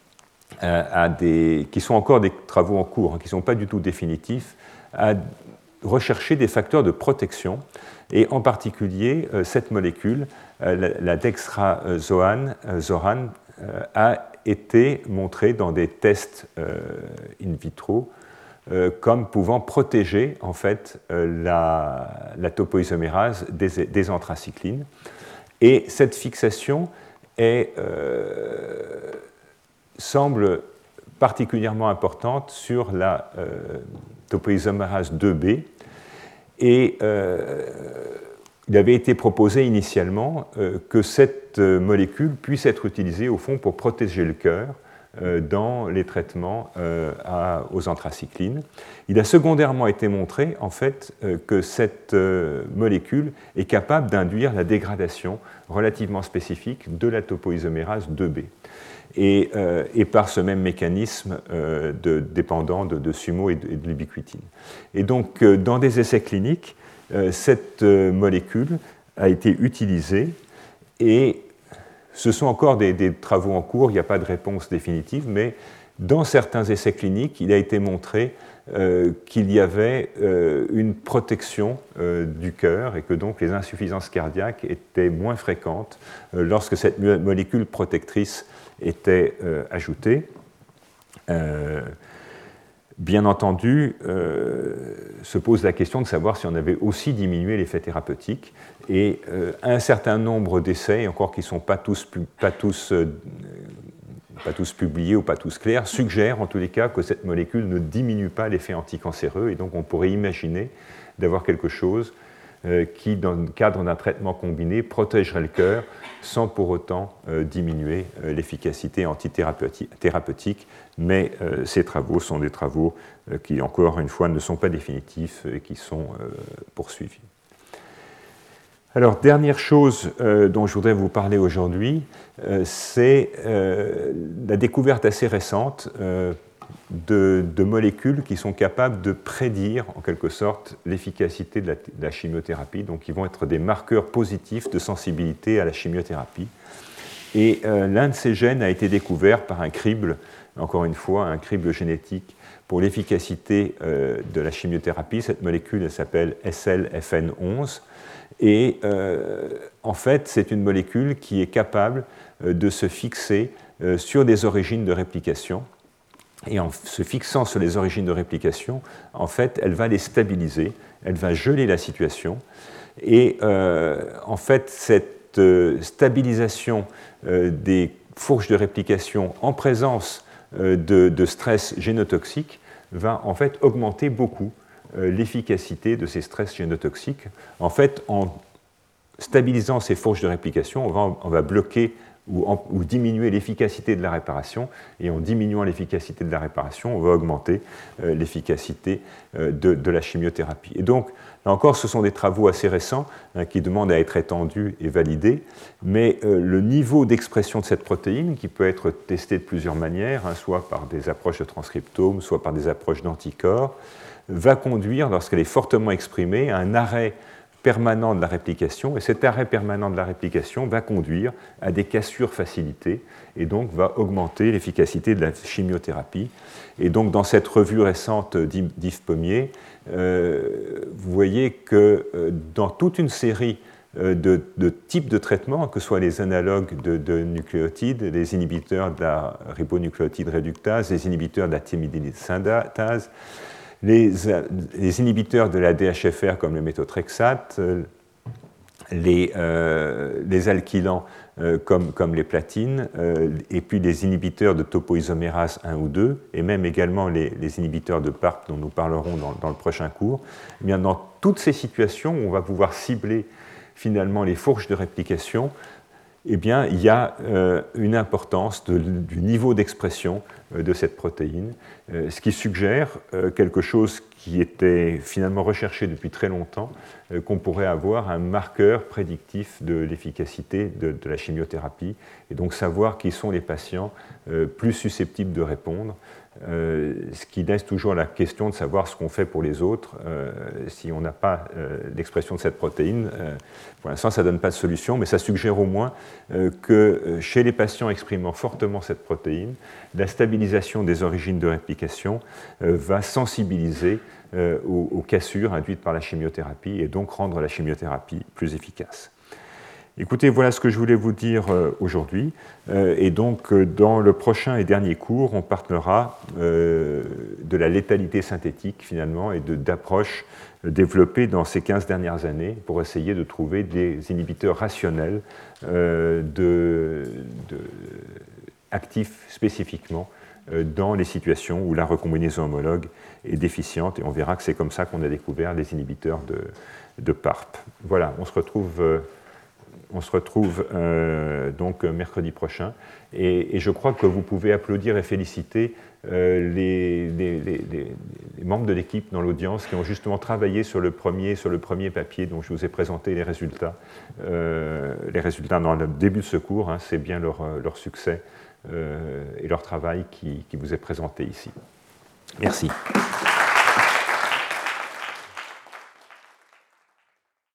qui sont encore des travaux en cours, qui ne sont pas du tout définitifs, à rechercher des facteurs de protection, et en particulier cette molécule, la dextrazoran, a été montrée dans des tests in vitro comme pouvant protéger en fait la topoisomérase des anthracyclines. Et cette fixation semble particulièrement importante sur la topoisomérase 2B. Et il avait été proposé initialement que cette molécule puisse être utilisée au fond pour protéger le cœur dans les traitements aux anthracyclines. Il a secondairement été montré en fait que cette molécule est capable d'induire la dégradation relativement spécifique de la topoisomérase 2B. Et par ce même mécanisme dépendant de SUMO et de l'ubiquitine. Et donc, dans des essais cliniques, cette molécule a été utilisée, et ce sont encore des travaux en cours, il n'y a pas de réponse définitive, mais dans certains essais cliniques, il a été montré qu'il y avait une protection du cœur, et que donc les insuffisances cardiaques étaient moins fréquentes lorsque cette molécule protectrice était ajoutée. Bien entendu, se pose la question de savoir si on avait aussi diminué l'effet thérapeutique. Et un certain nombre d'essais, encore qui ne sont pas tous publiés ou pas tous clairs, suggèrent en tous les cas que cette molécule ne diminue pas l'effet anticancéreux. Et donc on pourrait imaginer d'avoir quelque chose qui, dans le cadre d'un traitement combiné, protégerait le cœur sans pour autant diminuer l'efficacité antithérapeutique. Mais ces travaux sont des travaux qui, encore une fois, ne sont pas définitifs et qui sont poursuivis. Alors, dernière chose dont je voudrais vous parler aujourd'hui, c'est la découverte assez récente de molécules qui sont capables de prédire, en quelque sorte, l'efficacité de la chimiothérapie. Donc, qui vont être des marqueurs positifs de sensibilité à la chimiothérapie. Et l'un de ces gènes a été découvert par un crible, encore une fois, un crible génétique pour l'efficacité de la chimiothérapie. Cette molécule, elle s'appelle SLFN11. Et en fait, c'est une molécule qui est capable de se fixer sur des origines de réplication. Et en se fixant sur les origines de réplication, en fait, elle va les stabiliser, elle va geler la situation. Et en fait, cette stabilisation des fourches de réplication en présence de stress génotoxique va en fait augmenter beaucoup l'efficacité de ces stress génotoxiques. En fait, en stabilisant ces fourches de réplication, on va bloquer ou diminuer l'efficacité de la réparation, et en diminuant l'efficacité de la réparation, on va augmenter l'efficacité de la chimiothérapie. Et donc, là encore, ce sont des travaux assez récents qui demandent à être étendus et validés, mais le niveau d'expression de cette protéine, qui peut être testé de plusieurs manières, soit par des approches de transcriptome, soit par des approches d'anticorps, va conduire, lorsqu'elle est fortement exprimée, à un arrêt permanent de la réplication, et cet arrêt permanent de la réplication va conduire à des cassures facilitées, et donc va augmenter l'efficacité de la chimiothérapie. Et donc dans cette revue récente d'Yves Pommier, vous voyez que dans toute une série de types de traitements, que ce soit les analogues de nucléotides, les inhibiteurs de la ribonucléotide réductase, les inhibiteurs de la thymidine synthétase, les inhibiteurs de la DHFR comme le méthotrexate, les alkylants comme les platines, et puis les inhibiteurs de topoisomérase 1 ou 2, et même également les inhibiteurs de PARP dont nous parlerons dans le prochain cours. Eh bien, dans toutes ces situations où on va pouvoir cibler finalement les fourches de réplication, eh bien, il y a une importance du niveau d'expression de cette protéine, ce qui suggère quelque chose qui était finalement recherché depuis très longtemps, qu'on pourrait avoir un marqueur prédictif de l'efficacité de la chimiothérapie, et donc savoir qui sont les patients plus susceptibles de répondre, ce qui laisse toujours la question de savoir ce qu'on fait pour les autres si on n'a pas l'expression de cette protéine. Pour l'instant, ça ne donne pas de solution, mais ça suggère au moins que chez les patients exprimant fortement cette protéine, la stabilisation des origines de réplication va sensibiliser aux cassures induites par la chimiothérapie et donc rendre la chimiothérapie plus efficace. Écoutez, voilà ce que je voulais vous dire aujourd'hui. Et donc, dans le prochain et dernier cours, on parlera de la létalité synthétique, finalement, et d'approches développées dans ces 15 dernières années pour essayer de trouver des inhibiteurs rationnels actifs spécifiquement dans les situations où la recombinaison homologue est déficiente. Et on verra que c'est comme ça qu'on a découvert les inhibiteurs de PARP. Voilà, on se retrouve donc mercredi prochain, et je crois que vous pouvez applaudir et féliciter les membres de l'équipe dans l'audience qui ont justement travaillé sur le premier papier dont je vous ai présenté les résultats dans le début de ce cours. C'est bien leur succès et leur travail qui vous est présenté ici. Merci.